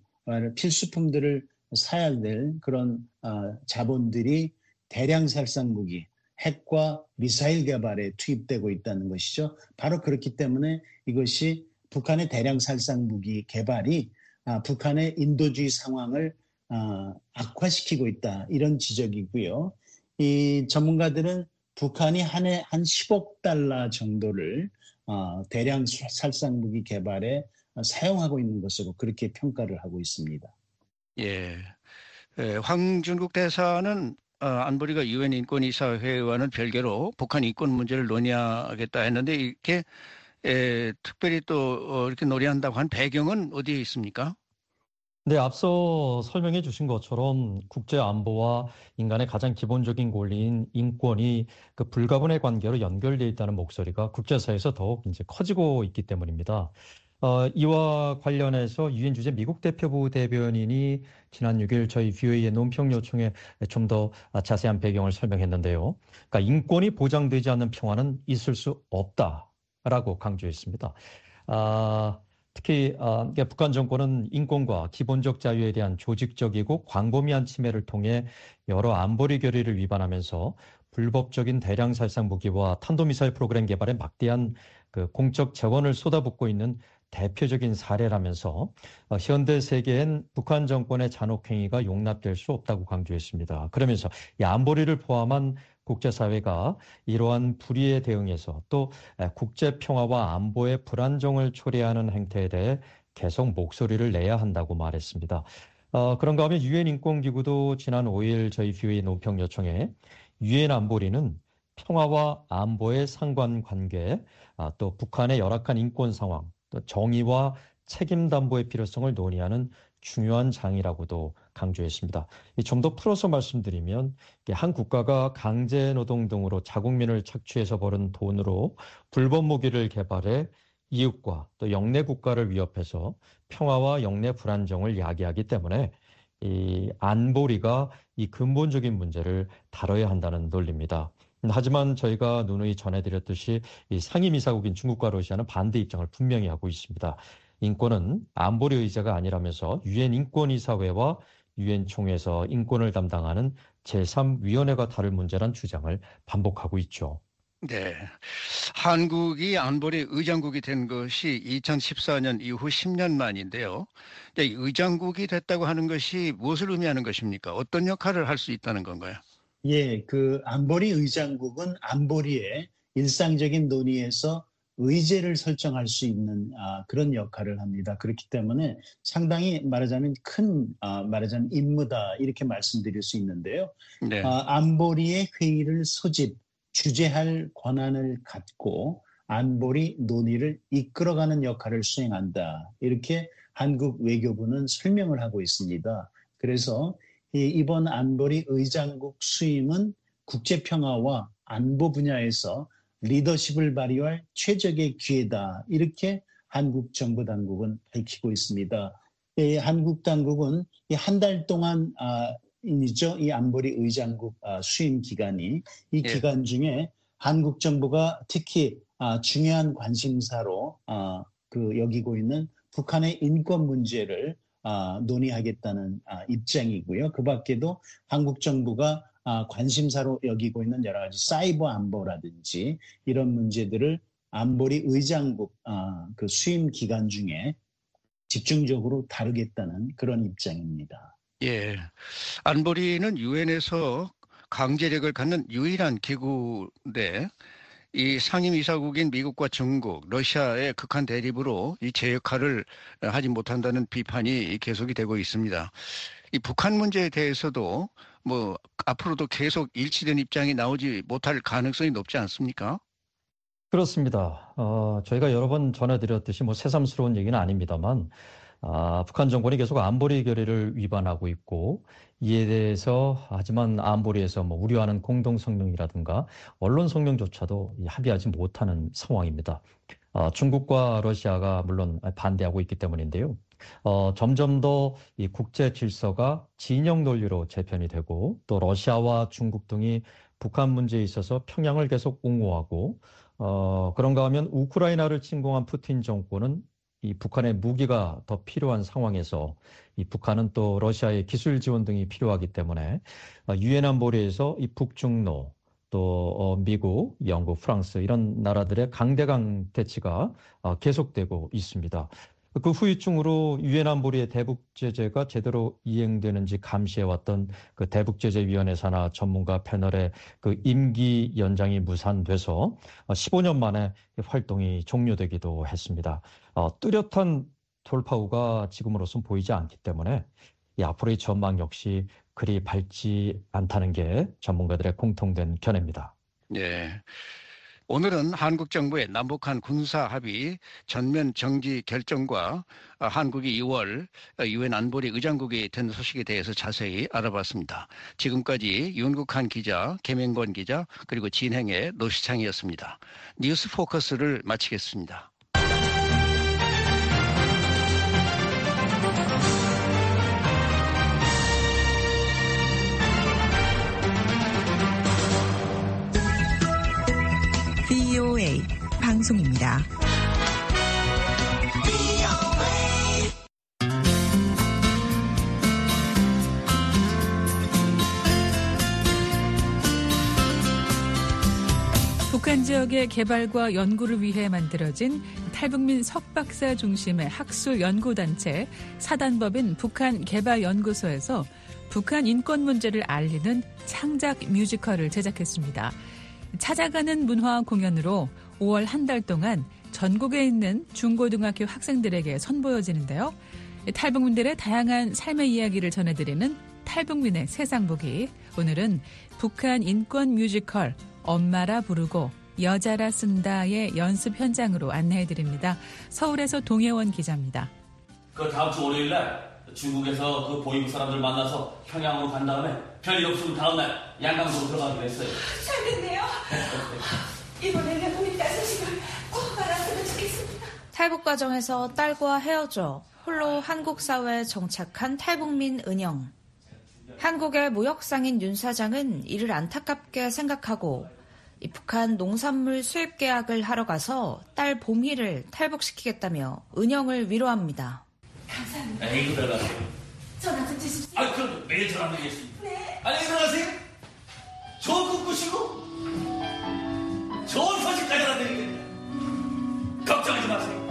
필수품들을 사야 될 그런 어, 자본들이 대량 살상 무기, 핵과 미사일 개발에 투입되고 있다는 것이죠. 바로 그렇기 때문에 이것이 북한의 대량 살상 무기 개발이 아, 북한의 인도주의 상황을 아, 악화시키고 있다. 이런 지적이고요. 이 전문가들은 북한이 한 해 한 십억 달러 정도를 어, 대량 살상 무기 개발에 사용하고 있는 것으로 그렇게 평가를 하고 있습니다. 예, 예 황준국 대사는 어, 안보리가 유엔 인권이사회와는 별개로 북한 인권 문제를 논의하겠다 했는데 이렇게 에, 특별히 또 어, 이렇게 논의한다고 한 배경은 어디에 있습니까? 네, 앞서 설명해 주신 것처럼 국제 안보와 인간의 가장 기본적인 권리인 인권이 그 불가분의 관계로 연결되어 있다는 목소리가 국제사회에서 더욱 이제 커지고 있기 때문입니다. 어, 이와 관련해서 유엔 주재 미국 대표부 대변인이 지난 육 일 저희 브이오에이의 논평 요청에 좀 더 자세한 배경을 설명했는데요. 그러니까 인권이 보장되지 않는 평화는 있을 수 없다라고 강조했습니다. 아, 특히 아, 북한 정권은 인권과 기본적 자유에 대한 조직적이고 광범위한 침해를 통해 여러 안보리 결의를 위반하면서 불법적인 대량 살상 무기와 탄도미사일 프로그램 개발에 막대한 그 공적 재원을 쏟아붓고 있는 대표적인 사례라면서 어, 현대 세계엔 북한 정권의 잔혹행위가 용납될 수 없다고 강조했습니다. 그러면서 이 안보리를 포함한 국제사회가 이러한 불의에 대응해서 또 국제 평화와 안보의 불안정을 초래하는 행태에 대해 계속 목소리를 내야 한다고 말했습니다. 어, 그런가 하면 유엔 인권기구도 지난 오 일 저희 브이오에이 논평 요청에 유엔 안보리는 평화와 안보의 상관관계, 아, 또 북한의 열악한 인권 상황, 또 정의와 책임 담보의 필요성을 논의하는 중요한 장이라고도 강조했습니다. 좀 더 풀어서 말씀드리면 한 국가가 강제 노동 등으로 자국민을 착취해서 벌은 돈으로 불법 무기를 개발해 이웃과 또 영내 국가를 위협해서 평화와 영내 불안정을 야기하기 때문에 이 안보리가 이 근본적인 문제를 다뤄야 한다는 논리입니다. 하지만 저희가 누누이 전해드렸듯이 이 상임이사국인 중국과 러시아는 반대 입장을 분명히 하고 있습니다. 인권은 안보리 의제가 아니라면서 유엔 인권이사회와 유엔 총회에서 인권을 담당하는 제삼 위원회가 다룰 문제란 주장을 반복하고 있죠. 네, 한국이 안보리 의장국이 된 것이 이천십사 년 이후 십 년 만인데요. 의장국이 됐다고 하는 것이 무엇을 의미하는 것입니까? 어떤 역할을 할 수 있다는 건가요? 예, 그 안보리 의장국은 안보리의 일상적인 논의에서 의제를 설정할 수 있는 아, 그런 역할을 합니다. 그렇기 때문에 상당히 말하자면 큰 아, 말하자면 임무다 이렇게 말씀드릴 수 있는데요. 네. 아, 안보리의 회의를 소집, 주재할 권한을 갖고 안보리 논의를 이끌어가는 역할을 수행한다. 이렇게 한국 외교부는 설명을 하고 있습니다. 그래서 이, 이번 안보리 의장국 수임은 국제평화와 안보 분야에서 리더십을 발휘할 최적의 기회다. 이렇게 한국 정부 당국은 밝히고 있습니다. 이 한국 당국은 한 달 동안 아, 이죠. 이 안보리 의장국 아, 수임 기간이 이 예. 기간 중에 한국 정부가 특히 아, 중요한 관심사로 아, 그 여기고 있는 북한의 인권 문제를 아, 논의하겠다는 아, 입장이고요. 그 밖에도 한국 정부가 아, 관심사로 여기고 있는 여러 가지 사이버 안보라든지 이런 문제들을 안보리 의장국 아, 그 수임 기간 중에 집중적으로 다루겠다는 그런 입장입니다. 예, 안보리는 유엔에서 강제력을 갖는 유일한 기구인데 이 상임이사국인 미국과 중국, 러시아의 극한 대립으로 이 제 역할을 하지 못한다는 비판이 계속이 되고 있습니다. 이 북한 문제에 대해서도 뭐 앞으로도 계속 일치된 입장이 나오지 못할 가능성이 높지 않습니까? 그렇습니다. 어, 저희가 여러 번 전해드렸듯이 뭐 새삼스러운 얘기는 아닙니다만 아, 북한 정권이 계속 안보리 결의를 위반하고 있고 이에 대해서 하지만 안보리에서 뭐 우려하는 공동 성명이라든가 언론 성명조차도 합의하지 못하는 상황입니다. 어, 중국과 러시아가 물론 반대하고 있기 때문인데요. 어, 점점 더 이 국제 질서가 진영 논리로 재편이 되고 또 러시아와 중국 등이 북한 문제에 있어서 평양을 계속 옹호하고 어, 그런가 하면 우크라이나를 침공한 푸틴 정권은 이 북한의 무기가 더 필요한 상황에서 이 북한은 또 러시아의 기술 지원 등이 필요하기 때문에 유엔 안보리에서 이 북중로 또 미국, 영국, 프랑스 이런 나라들의 강대강 대치가 계속되고 있습니다. 그 후유증으로 유엔 안보리의 대북 제재가 제대로 이행되는지 감시해왔던 그 대북 제재위원회 산하 전문가 패널의 그 임기 연장이 무산돼서 십오 년 만에 활동이 종료되기도 했습니다. 어, 뚜렷한 돌파구가 지금으로선 보이지 않기 때문에 이 앞으로의 전망 역시 그리 밝지 않다는 게 전문가들의 공통된 견해입니다. 네. 오늘은 한국 정부의 남북한 군사 합의 전면 정지 결정과 한국이 이월 유엔 안보리 의장국이 된 소식에 대해서 자세히 알아봤습니다. 지금까지 윤국한 기자, 김행권 기자, 그리고 진행의 노시창이었습니다. 뉴스 포커스를 마치겠습니다. 브이오에이 방송입니다. 북한 지역의 개발과 연구를 위해 만들어진 탈북민 석박사 중심의 학술 연구단체 사단법인 북한개발연구소에서 북한 인권 문제를 알리는 창작 뮤지컬을 제작했습니다. 찾아가는 문화 공연으로 오월 한 달 동안 전국에 있는 중고등학교 학생들에게 선보여지는데요. 탈북민들의 다양한 삶의 이야기를 전해드리는 탈북민의 세상보기. 오늘은 북한 인권 뮤지컬 엄마라 부르고 여자라 쓴다의 연습 현장으로 안내해드립니다. 서울에서 동해원 기자입니다. 그 다음 주 월요일날 중국에서 그 보이부 사람들 만나서 평양으로 간 다음에 별일 없으면 다음날 양강도로 들어가기로 했어요. 잘 됐네요. 이번에는 우리 딸 소식을 꼭 알았으면 좋겠습니다. 탈북 과정에서 딸과 헤어져 홀로 한국 사회에 정착한 탈북민 은영. 한국의 무역상인 윤 사장은 이를 안타깝게 생각하고 이 북한 농산물 수입 계약을 하러 가서 딸 봄희를 탈북시키겠다며 은영을 위로합니다. 감사합니다. 에이, 들어가세요. 전화 좀 주십시오. 아, 그럼 매일 전화 드리겠습니다. 네. 안녕히 들어가세요. 좋은 꿈 꾸시고 좋은 소식까지 하나 드리겠습니다. 걱정하지 마세요.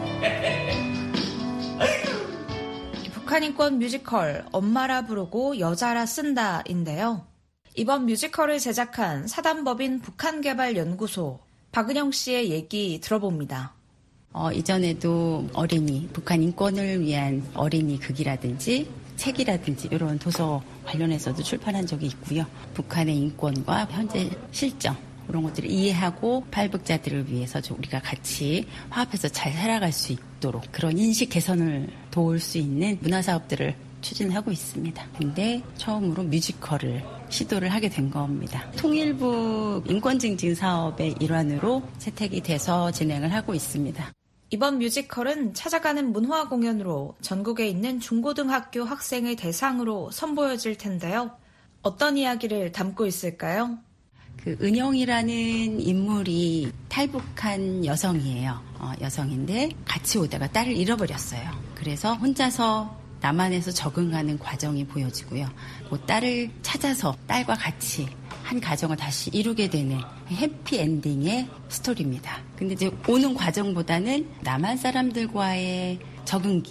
북한 인권 뮤지컬 엄마라 부르고 여자라 쓴다인데요. 이번 뮤지컬을 제작한 사단법인 북한개발연구소 박은영 씨의 얘기 들어봅니다. 어, 이전에도 어린이, 북한 인권을 위한 어린이 극이라든지 책이라든지 이런 도서 관련해서도 출판한 적이 있고요. 북한의 인권과 현재 실정 이런 것들을 이해하고 탈북자들을 위해서 우리가 같이 화합해서 잘 살아갈 수 있도록 그런 인식 개선을 도울 수 있는 문화사업들을 추진하고 있습니다. 근데 처음으로 뮤지컬을 시도를 하게 된 겁니다. 통일부 인권증진 사업의 일환으로 채택이 돼서 진행을 하고 있습니다. 이번 뮤지컬은 찾아가는 문화 공연으로 전국에 있는 중고등학교 학생의 대상으로 선보여질 텐데요. 어떤 이야기를 담고 있을까요? 그 은영이라는 인물이 탈북한 여성이에요. 어, 여성인데 같이 오다가 딸을 잃어버렸어요. 그래서 혼자서 남한에서 적응하는 과정이 보여지고요. 그 딸을 찾아서 딸과 같이 한 가정을 다시 이루게 되는 해피엔딩의 스토리입니다. 근데 이제 오는 과정보다는 남한 사람들과의 적응기,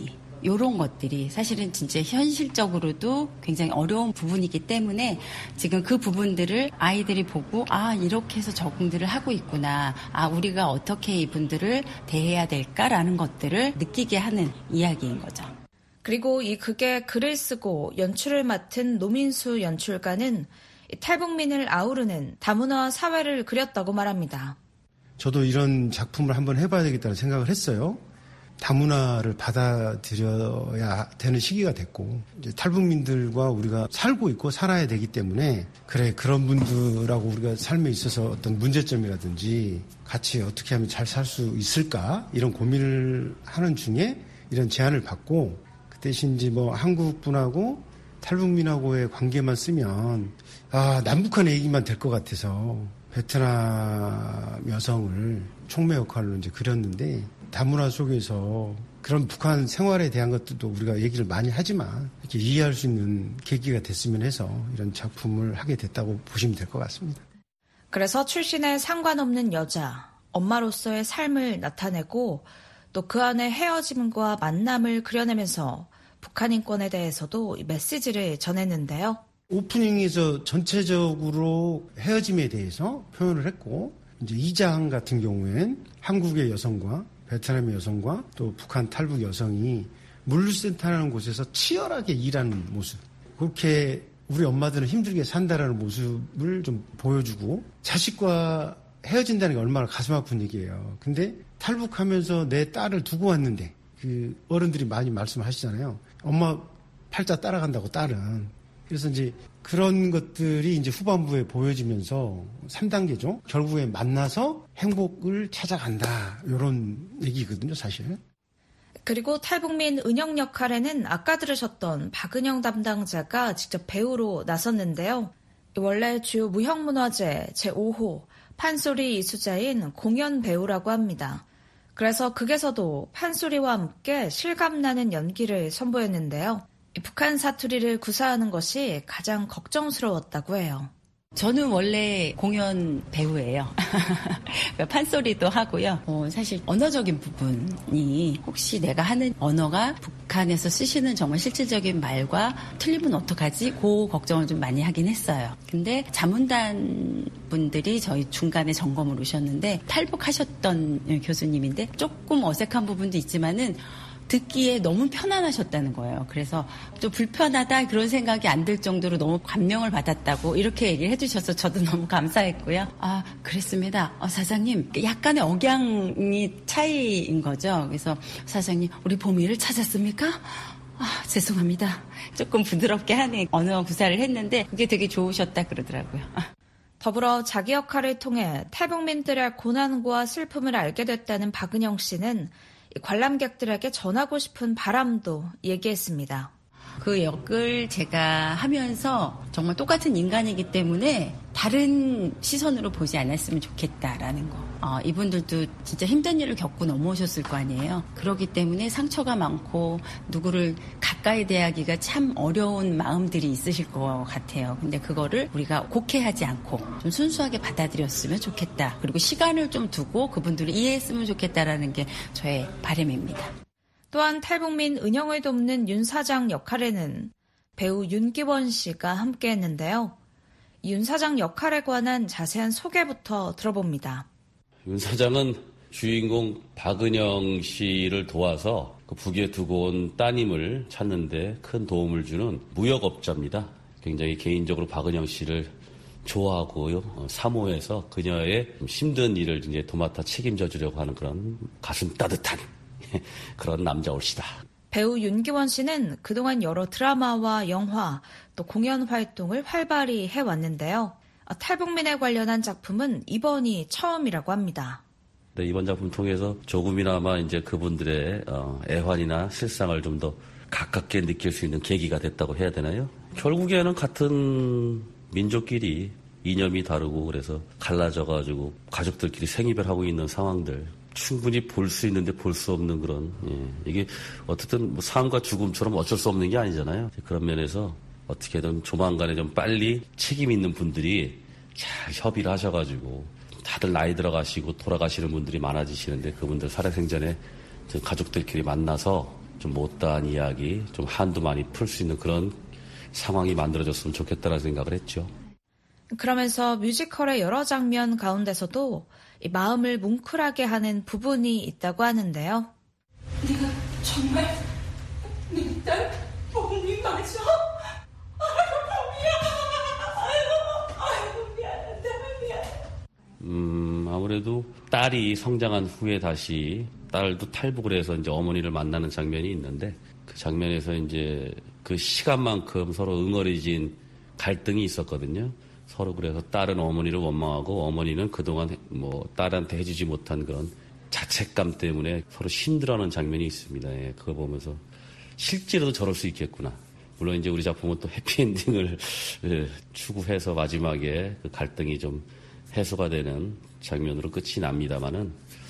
이런 것들이 사실은 진짜 현실적으로도 굉장히 어려운 부분이기 때문에 지금 그 부분들을 아이들이 보고 아 이렇게 해서 적응들을 하고 있구나. 아 우리가 어떻게 이분들을 대해야 될까라는 것들을 느끼게 하는 이야기인 거죠. 그리고 이 극의 글을 쓰고 연출을 맡은 노민수 연출가는 탈북민을 아우르는 다문화 사회를 그렸다고 말합니다. 저도 이런 작품을 한번 해봐야 되겠다는 생각을 했어요. 다문화를 받아들여야 되는 시기가 됐고 이제 탈북민들과 우리가 살고 있고 살아야 되기 때문에 그래 그런 분들하고 우리가 삶에 있어서 어떤 문제점이라든지 같이 어떻게 하면 잘 살 수 있을까 이런 고민을 하는 중에 이런 제안을 받고 그 대신 이제 뭐 한국분하고 탈북민하고의 관계만 쓰면 아 남북한 얘기만 될 것 같아서 베트남 여성을 촉매 역할로 이제 그렸는데 다문화 속에서 그런 북한 생활에 대한 것들도 우리가 얘기를 많이 하지만 이렇게 이해할 수 있는 계기가 됐으면 해서 이런 작품을 하게 됐다고 보시면 될 것 같습니다. 그래서 출신에 상관없는 여자, 엄마로서의 삶을 나타내고 또 그 안에 헤어짐과 만남을 그려내면서 북한 인권에 대해서도 메시지를 전했는데요. 오프닝에서 전체적으로 헤어짐에 대해서 표현을 했고 이제 이 장 같은 경우엔 한국의 여성과 베트남의 여성과 또 북한 탈북 여성이 물류센터라는 곳에서 치열하게 일하는 모습. 그렇게 우리 엄마들은 힘들게 산다라는 모습을 좀 보여주고 자식과 헤어진다는 게 얼마나 가슴 아픈 얘기예요. 근데 탈북하면서 내 딸을 두고 왔는데 그 어른들이 많이 말씀하시잖아요. 엄마 팔자 따라간다고 딸은. 그래서 이제 그런 것들이 이제 후반부에 보여지면서 삼 단계죠. 결국에 만나서 행복을 찾아간다. 이런 얘기거든요, 사실. 그리고 탈북민 은영 역할에는 아까 들으셨던 박은영 담당자가 직접 배우로 나섰는데요. 원래 주요 무형문화재 제오 호 판소리 이수자인 공연 배우라고 합니다. 그래서 극에서도 판소리와 함께 실감나는 연기를 선보였는데요. 북한 사투리를 구사하는 것이 가장 걱정스러웠다고 해요. 저는 원래 공연 배우예요. 판소리도 하고요. 어, 사실 언어적인 부분이 혹시 내가 하는 언어가 북한에서 쓰시는 정말 실질적인 말과 틀리면 어떡하지? 그 걱정을 좀 많이 하긴 했어요. 근데 자문단 분들이 저희 중간에 점검을 오셨는데 탈북하셨던 교수님인데 조금 어색한 부분도 있지만은 듣기에 너무 편안하셨다는 거예요. 그래서 좀 불편하다 그런 생각이 안 들 정도로 너무 감명을 받았다고 이렇게 얘기를 해주셔서 저도 너무 감사했고요. 아 그랬습니다. 어, 사장님 약간의 억양이 차이인 거죠. 그래서 사장님 우리 보미를 찾았습니까? 아 죄송합니다. 조금 부드럽게 하는 언어 구사를 했는데 그게 되게 좋으셨다 그러더라고요. 더불어 자기 역할을 통해 탈북민들의 고난과 슬픔을 알게 됐다는 박은영 씨는 관람객들에게 전하고 싶은 바람도 얘기했습니다. 그 역을 제가 하면서 정말 똑같은 인간이기 때문에 다른 시선으로 보지 않았으면 좋겠다라는 거. 어, 이분들도 진짜 힘든 일을 겪고 넘어오셨을 거 아니에요. 그렇기 때문에 상처가 많고 누구를 가까이 대하기가 참 어려운 마음들이 있으실 것 같아요. 근데 그거를 우리가 곡해하지 않고 좀 순수하게 받아들였으면 좋겠다. 그리고 시간을 좀 두고 그분들을 이해했으면 좋겠다라는 게 저의 바람입니다. 또한 탈북민 은영을 돕는 윤 사장 역할에는 배우 윤기원 씨가 함께했는데요. 윤 사장 역할에 관한 자세한 소개부터 들어봅니다. 윤 사장은 주인공 박은영 씨를 도와서 그 북에 두고 온 따님을 찾는 데 큰 도움을 주는 무역업자입니다. 굉장히 개인적으로 박은영 씨를 좋아하고요. 사모해서 그녀의 힘든 일을 이제 도맡아 책임져 주려고 하는 그런 가슴 따뜻한 그런 남자 올시다. 배우 윤기원 씨는 그동안 여러 드라마와 영화 또 공연 활동을 활발히 해왔는데요. 탈북민에 관련한 작품은 이번이 처음이라고 합니다. 네, 이번 작품 통해서 조금이나마 이제 그분들의 어, 애환이나 실상을 좀 더 가깝게 느낄 수 있는 계기가 됐다고 해야 되나요? 결국에는 같은 민족끼리 이념이 다르고 그래서 갈라져가지고 가족들끼리 생이별하고 있는 상황들 충분히 볼 수 있는데 볼 수 없는 그런 예, 이게 어쨌든 뭐 삶과 죽음처럼 어쩔 수 없는 게 아니잖아요. 그런 면에서 어떻게든 조만간에 좀 빨리 책임 있는 분들이 잘 협의를 하셔가지고 다들 나이 들어가시고 돌아가시는 분들이 많아지시는데 그분들 살아생전에 가족들끼리 만나서 좀 못다한 이야기, 좀 한두 많이 풀 수 있는 그런 상황이 만들어졌으면 좋겠다라는 생각을 했죠. 그러면서 뮤지컬의 여러 장면 가운데서도 이 마음을 뭉클하게 하는 부분이 있다고 하는데요. 네가 정말 내 딸 봄이 맞아? 아이고 봄이야. 아이고, 아이고 미안하다 미안해. 음 아무래도 딸이 성장한 후에 다시 딸도 탈북을 해서 이제 어머니를 만나는 장면이 있는데 그 장면에서 이제 그 시간만큼 서로 응어리진 갈등이 있었거든요. 서로 그래서 딸은 어머니를 원망하고 어머니는 그동안 뭐 딸한테 해주지 못한 그런 자책감 때문에 서로 힘들어하는 장면이 있습니다. 예, 그거 보면서 실제로도 저럴 수 있겠구나. 물론 이제 우리 작품은 또 해피엔딩을 예, 추구해서 마지막에 그 갈등이 좀 해소가 되는 장면으로 끝이 납니다만은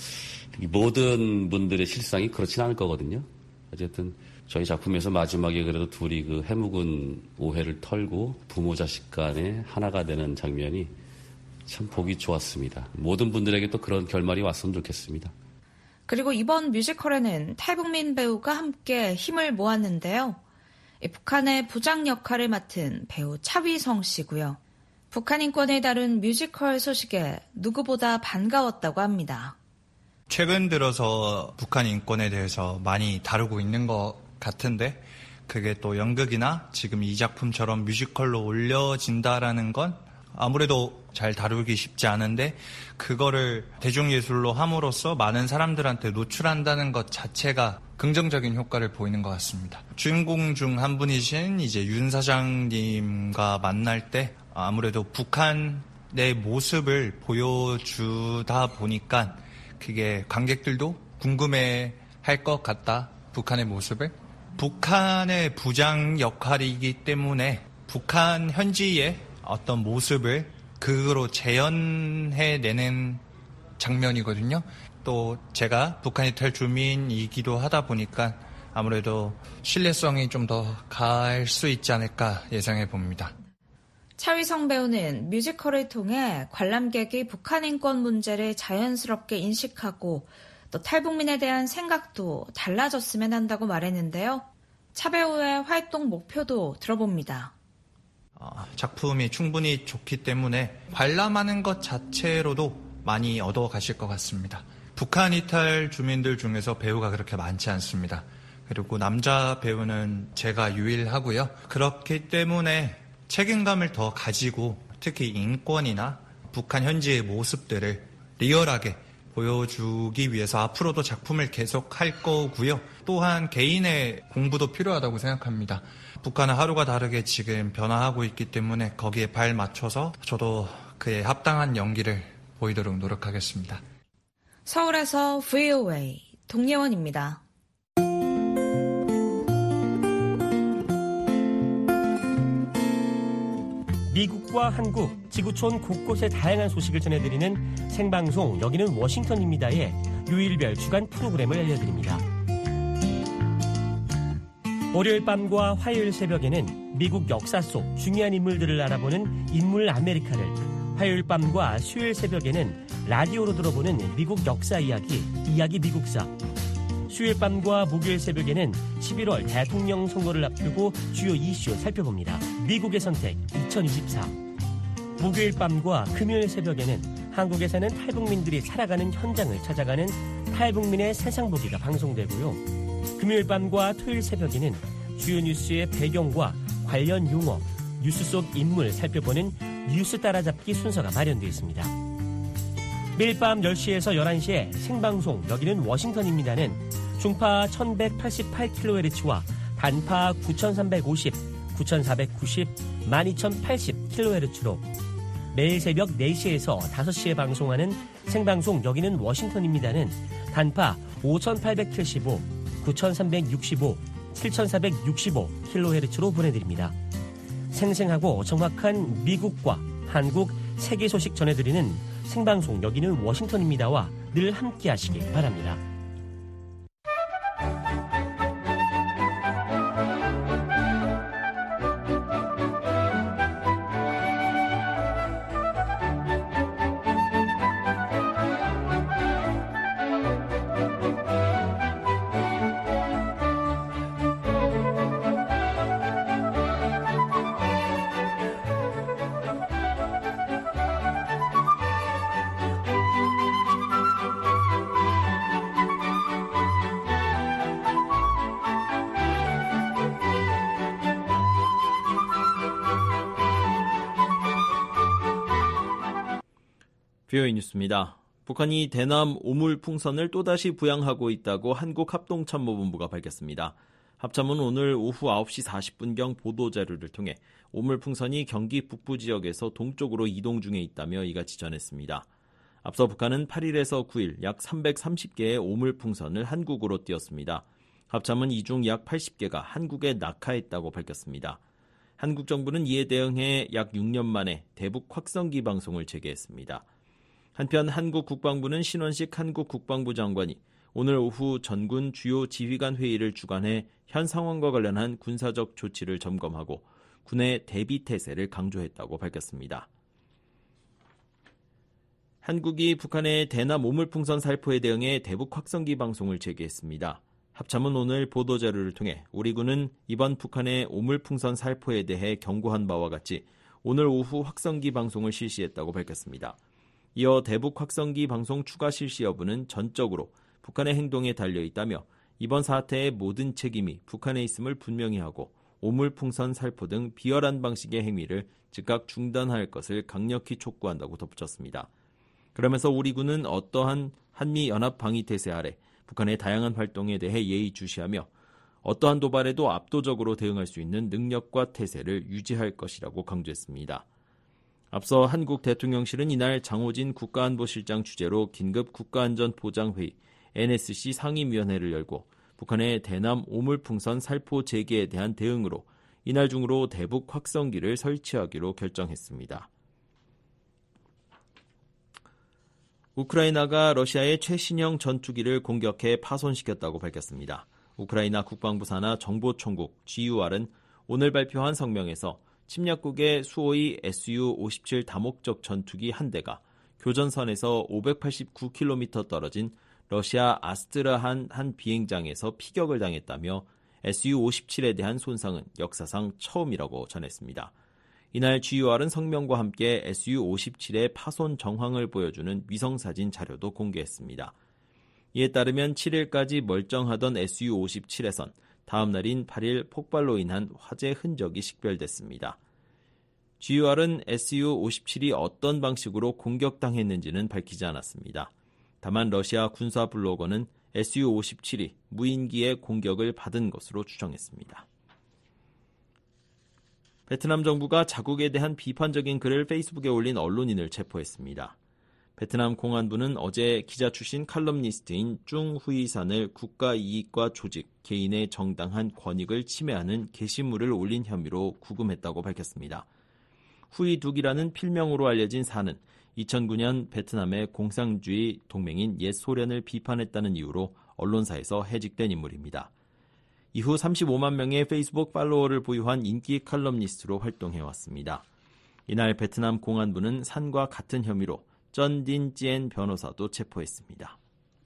모든 분들의 실상이 그렇진 않을 거거든요. 어쨌든 저희 작품에서 마지막에 그래도 둘이 그 해묵은 오해를 털고 부모 자식 간에 하나가 되는 장면이 참 보기 좋았습니다. 모든 분들에게 또 그런 결말이 왔으면 좋겠습니다. 그리고 이번 뮤지컬에는 탈북민 배우가 함께 힘을 모았는데요. 북한의 부장 역할을 맡은 배우 차위성 씨고요. 북한 인권을 다룬 뮤지컬 소식에 누구보다 반가웠다고 합니다. 최근 들어서 북한 인권에 대해서 많이 다루고 있는 것 같은데 그게 또 연극이나 지금 이 작품처럼 뮤지컬로 올려진다라는 건 아무래도 잘 다루기 쉽지 않은데 그거를 대중예술로 함으로써 많은 사람들한테 노출한다는 것 자체가 긍정적인 효과를 보이는 것 같습니다. 주인공 중 한 분이신 이제 윤 사장님과 만날 때 아무래도 북한의 모습을 보여주다 보니까 그게 관객들도 궁금해할 것 같다. 북한의 모습을. 북한의 부장 역할이기 때문에 북한 현지의 어떤 모습을 극으로 재현해내는 장면이거든요. 또 제가 북한 이탈 주민이기도 하다 보니까 아무래도 신뢰성이 좀 더 가할 수 있지 않을까 예상해 봅니다. 차위성 배우는 뮤지컬을 통해 관람객이 북한 인권 문제를 자연스럽게 인식하고 또 탈북민에 대한 생각도 달라졌으면 한다고 말했는데요. 차 배우의 활동 목표도 들어봅니다. 어, 작품이 충분히 좋기 때문에 관람하는 것 자체로도 많이 얻어가실 것 같습니다. 북한 이탈 주민들 중에서 배우가 그렇게 많지 않습니다. 그리고 남자 배우는 제가 유일하고요. 그렇기 때문에 책임감을 더 가지고 특히 인권이나 북한 현지의 모습들을 리얼하게 보여주기 위해서 앞으로도 작품을 계속할 거고요. 또한 개인의 공부도 필요하다고 생각합니다. 북한은 하루가 다르게 지금 변화하고 있기 때문에 거기에 발 맞춰서 저도 그에 합당한 연기를 보이도록 노력하겠습니다. 서울에서 브이오에이 동예원입니다. 미국과 한국, 지구촌 곳곳의 다양한 소식을 전해드리는 생방송 여기는 워싱턴입니다의 요일별 주간 프로그램을 알려드립니다. 월요일 밤과 화요일 새벽에는 미국 역사 속 중요한 인물들을 알아보는 인물 아메리카를, 화요일 밤과 수요일 새벽에는 라디오로 들어보는 미국 역사 이야기, 이야기 미국사, 수요일 밤과 목요일 새벽에는 십일월 대통령 선거를 앞두고 주요 이슈 살펴봅니다. 미국의 선택 이천이십사. 목요일 밤과 금요일 새벽에는 한국에 사는 탈북민들이 살아가는 현장을 찾아가는 탈북민의 세상보기가 방송되고요. 금요일 밤과 토요일 새벽에는 주요 뉴스의 배경과 관련 용어, 뉴스 속 인물 살펴보는 뉴스 따라잡기 순서가 마련되어 있습니다. 매일 밤 열 시에서 열한 시에 생방송 여기는 워싱턴입니다는 중파 천백팔십팔 킬로헤르츠와 단파 구천삼백오십, 구천사백구십, 만 이천팔십 킬로헤르츠로 매일 새벽 네 시에서 다섯 시에 방송하는 생방송 여기는 워싱턴입니다는 단파 오천팔백칠십오, 구천삼백육십오, 칠천사백육십오 킬로헤르츠로 보내드립니다. 생생하고 정확한 미국과 한국, 세계 소식 전해드리는 생방송 여기는 워싱턴입니다와 늘 함께 하시기 바랍니다. 비오이 뉴스입니다. 북한이 대남 오물풍선을 또다시 부양하고 있다고 한국합동참모본부가 밝혔습니다. 합참은 오늘 오후 아홉 시 사십 분경 보도자료를 통해 오물풍선이 경기 북부 지역에서 동쪽으로 이동 중에 있다며 이같이 전했습니다. 앞서 북한은 팔 일에서 구 일 약 삼백삼십 개의 오물풍선을 한국으로 띄웠습니다. 합참은 이 중 약 팔십 개가 한국에 낙하했다고 밝혔습니다. 한국 정부는 이에 대응해 약 육 년 만에 대북 확성기 방송을 재개했습니다. 한편 한국 국방부는 신원식 한국 국방부 장관이 오늘 오후 전군 주요 지휘관 회의를 주관해 현 상황과 관련한 군사적 조치를 점검하고 군의 대비 태세를 강조했다고 밝혔습니다. 한국이 북한의 대남 오물풍선 살포에 대응해 대북 확성기 방송을 재개했습니다. 합참은 오늘 보도자료를 통해 우리 군은 이번 북한의 오물풍선 살포에 대해 경고한 바와 같이 오늘 오후 확성기 방송을 실시했다고 밝혔습니다. 이어 대북 확성기 방송 추가 실시 여부는 전적으로 북한의 행동에 달려있다며 이번 사태의 모든 책임이 북한에 있음을 분명히 하고 오물풍선 살포 등 비열한 방식의 행위를 즉각 중단할 것을 강력히 촉구한다고 덧붙였습니다. 그러면서 우리 군은 어떠한 한미연합 방위태세 아래 북한의 다양한 활동에 대해 예의주시하며 어떠한 도발에도 압도적으로 대응할 수 있는 능력과 태세를 유지할 것이라고 강조했습니다. 앞서 한국 대통령실은 이날 장호진 국가안보실장 주재로 긴급 국가안전보장회의 엔에스씨 상임위원회를 열고 북한의 대남 오물풍선 살포 재개에 대한 대응으로 이날 중으로 대북 확성기를 설치하기로 결정했습니다. 우크라이나가 러시아의 최신형 전투기를 공격해 파손시켰다고 밝혔습니다. 우크라이나 국방부 산하 정보총국 지유알은 오늘 발표한 성명에서 침략국의 수호이 에스유 오십칠 다목적 전투기 한 대가 교전선에서 오백팔십구 킬로미터 떨어진 러시아 아스트라한 한 비행장에서 피격을 당했다며 에스유 오십칠에 대한 손상은 역사상 처음이라고 전했습니다. 이날 지유알은 성명과 함께 에스유 오십칠의 파손 정황을 보여주는 위성사진 자료도 공개했습니다. 이에 따르면 칠 일까지 멀쩡하던 에스유 오십칠에선 다음 날인 팔 일 폭발로 인한 화재 흔적이 식별됐습니다. 지유알은 에스유 오십칠이 어떤 방식으로 공격당했는지는 밝히지 않았습니다. 다만 러시아 군사 블로거는 에스유 오십칠이 무인기의 공격을 받은 것으로 추정했습니다. 베트남 정부가 자국에 대한 비판적인 글을 페이스북에 올린 언론인을 체포했습니다. 베트남 공안부는 어제 기자 출신 칼럼니스트인 중 후이산을 국가이익과 조직, 개인의 정당한 권익을 침해하는 게시물을 올린 혐의로 구금했다고 밝혔습니다. 후이둑이라는 필명으로 알려진 산은 이천구 년 베트남의 공산주의 동맹인 옛 소련을 비판했다는 이유로 언론사에서 해직된 인물입니다. 이후 삼십오만 명의 페이스북 팔로워를 보유한 인기 칼럼니스트로 활동해왔습니다. 이날 베트남 공안부는 산과 같은 혐의로 쩐딘찌엔 변호사도 체포했습니다.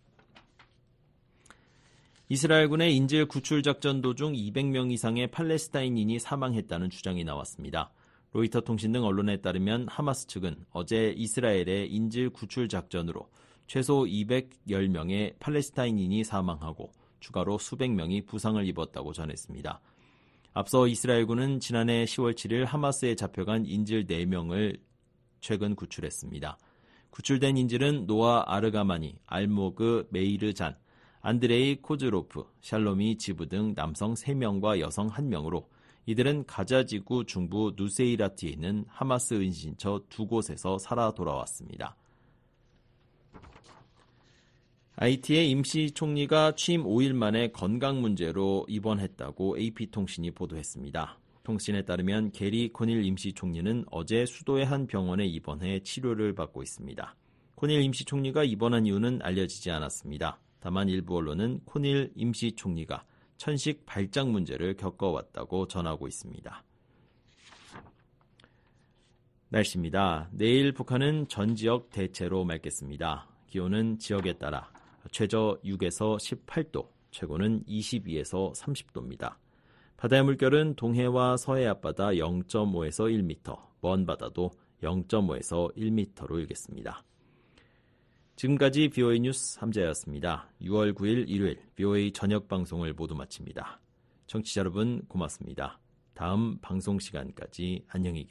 이스라엘군의 인질 구출 작전 도중 이백 명 이상의 팔레스타인인이 사망했다는 주장이 나왔습니다. 로이터 통신 등 언론에 따르면 하마스 측은 어제 이스라엘의 인질 구출 작전으로 최소 이백십 명의 팔레스타인인이 사망하고 추가로 수백 명이 부상을 입었다고 전했습니다. 앞서 이스라엘군은 지난해 시월 칠 일 하마스에 잡혀간 인질 네 명을 최근 구출했습니다. 구출된 인질은 노아 아르가마니, 알모그 메이르잔, 안드레이 코즈로프, 샬로미 지브 등 남성 세 명과 여성 한 명으로 이들은 가자지구 중부 누세이라티에 있는 하마스 은신처 두 곳에서 살아 돌아왔습니다. 하이티의 임시 총리가 취임 오 일 만에 건강 문제로 입원했다고 에이피통신이 보도했습니다. 통신에 따르면 게리 코닐 임시 총리는 어제 수도의 한 병원에 입원해 치료를 받고 있습니다. 코닐 임시 총리가 입원한 이유는 알려지지 않았습니다. 다만 일부 언론은 코닐 임시 총리가 천식 발작 문제를 겪어왔다고 전하고 있습니다. 날씨입니다. 내일 북한은 전 지역 대체로 맑겠습니다. 기온은 지역에 따라 최저 육에서 십팔 도, 최고는 이십이에서 삼십 도입니다. 바다의 물결은 동해와 서해 앞바다 영 점 오에서 일 미터, 먼 바다도 영 점 오에서 일 미터로 일겠습니다. 지금까지 비오에이 뉴스 함재였습니다. 유월 구일 일요일 비오에이 저녁 방송을 모두 마칩니다. 청취자 여러분 고맙습니다. 다음 방송 시간까지 안녕히 계십시오.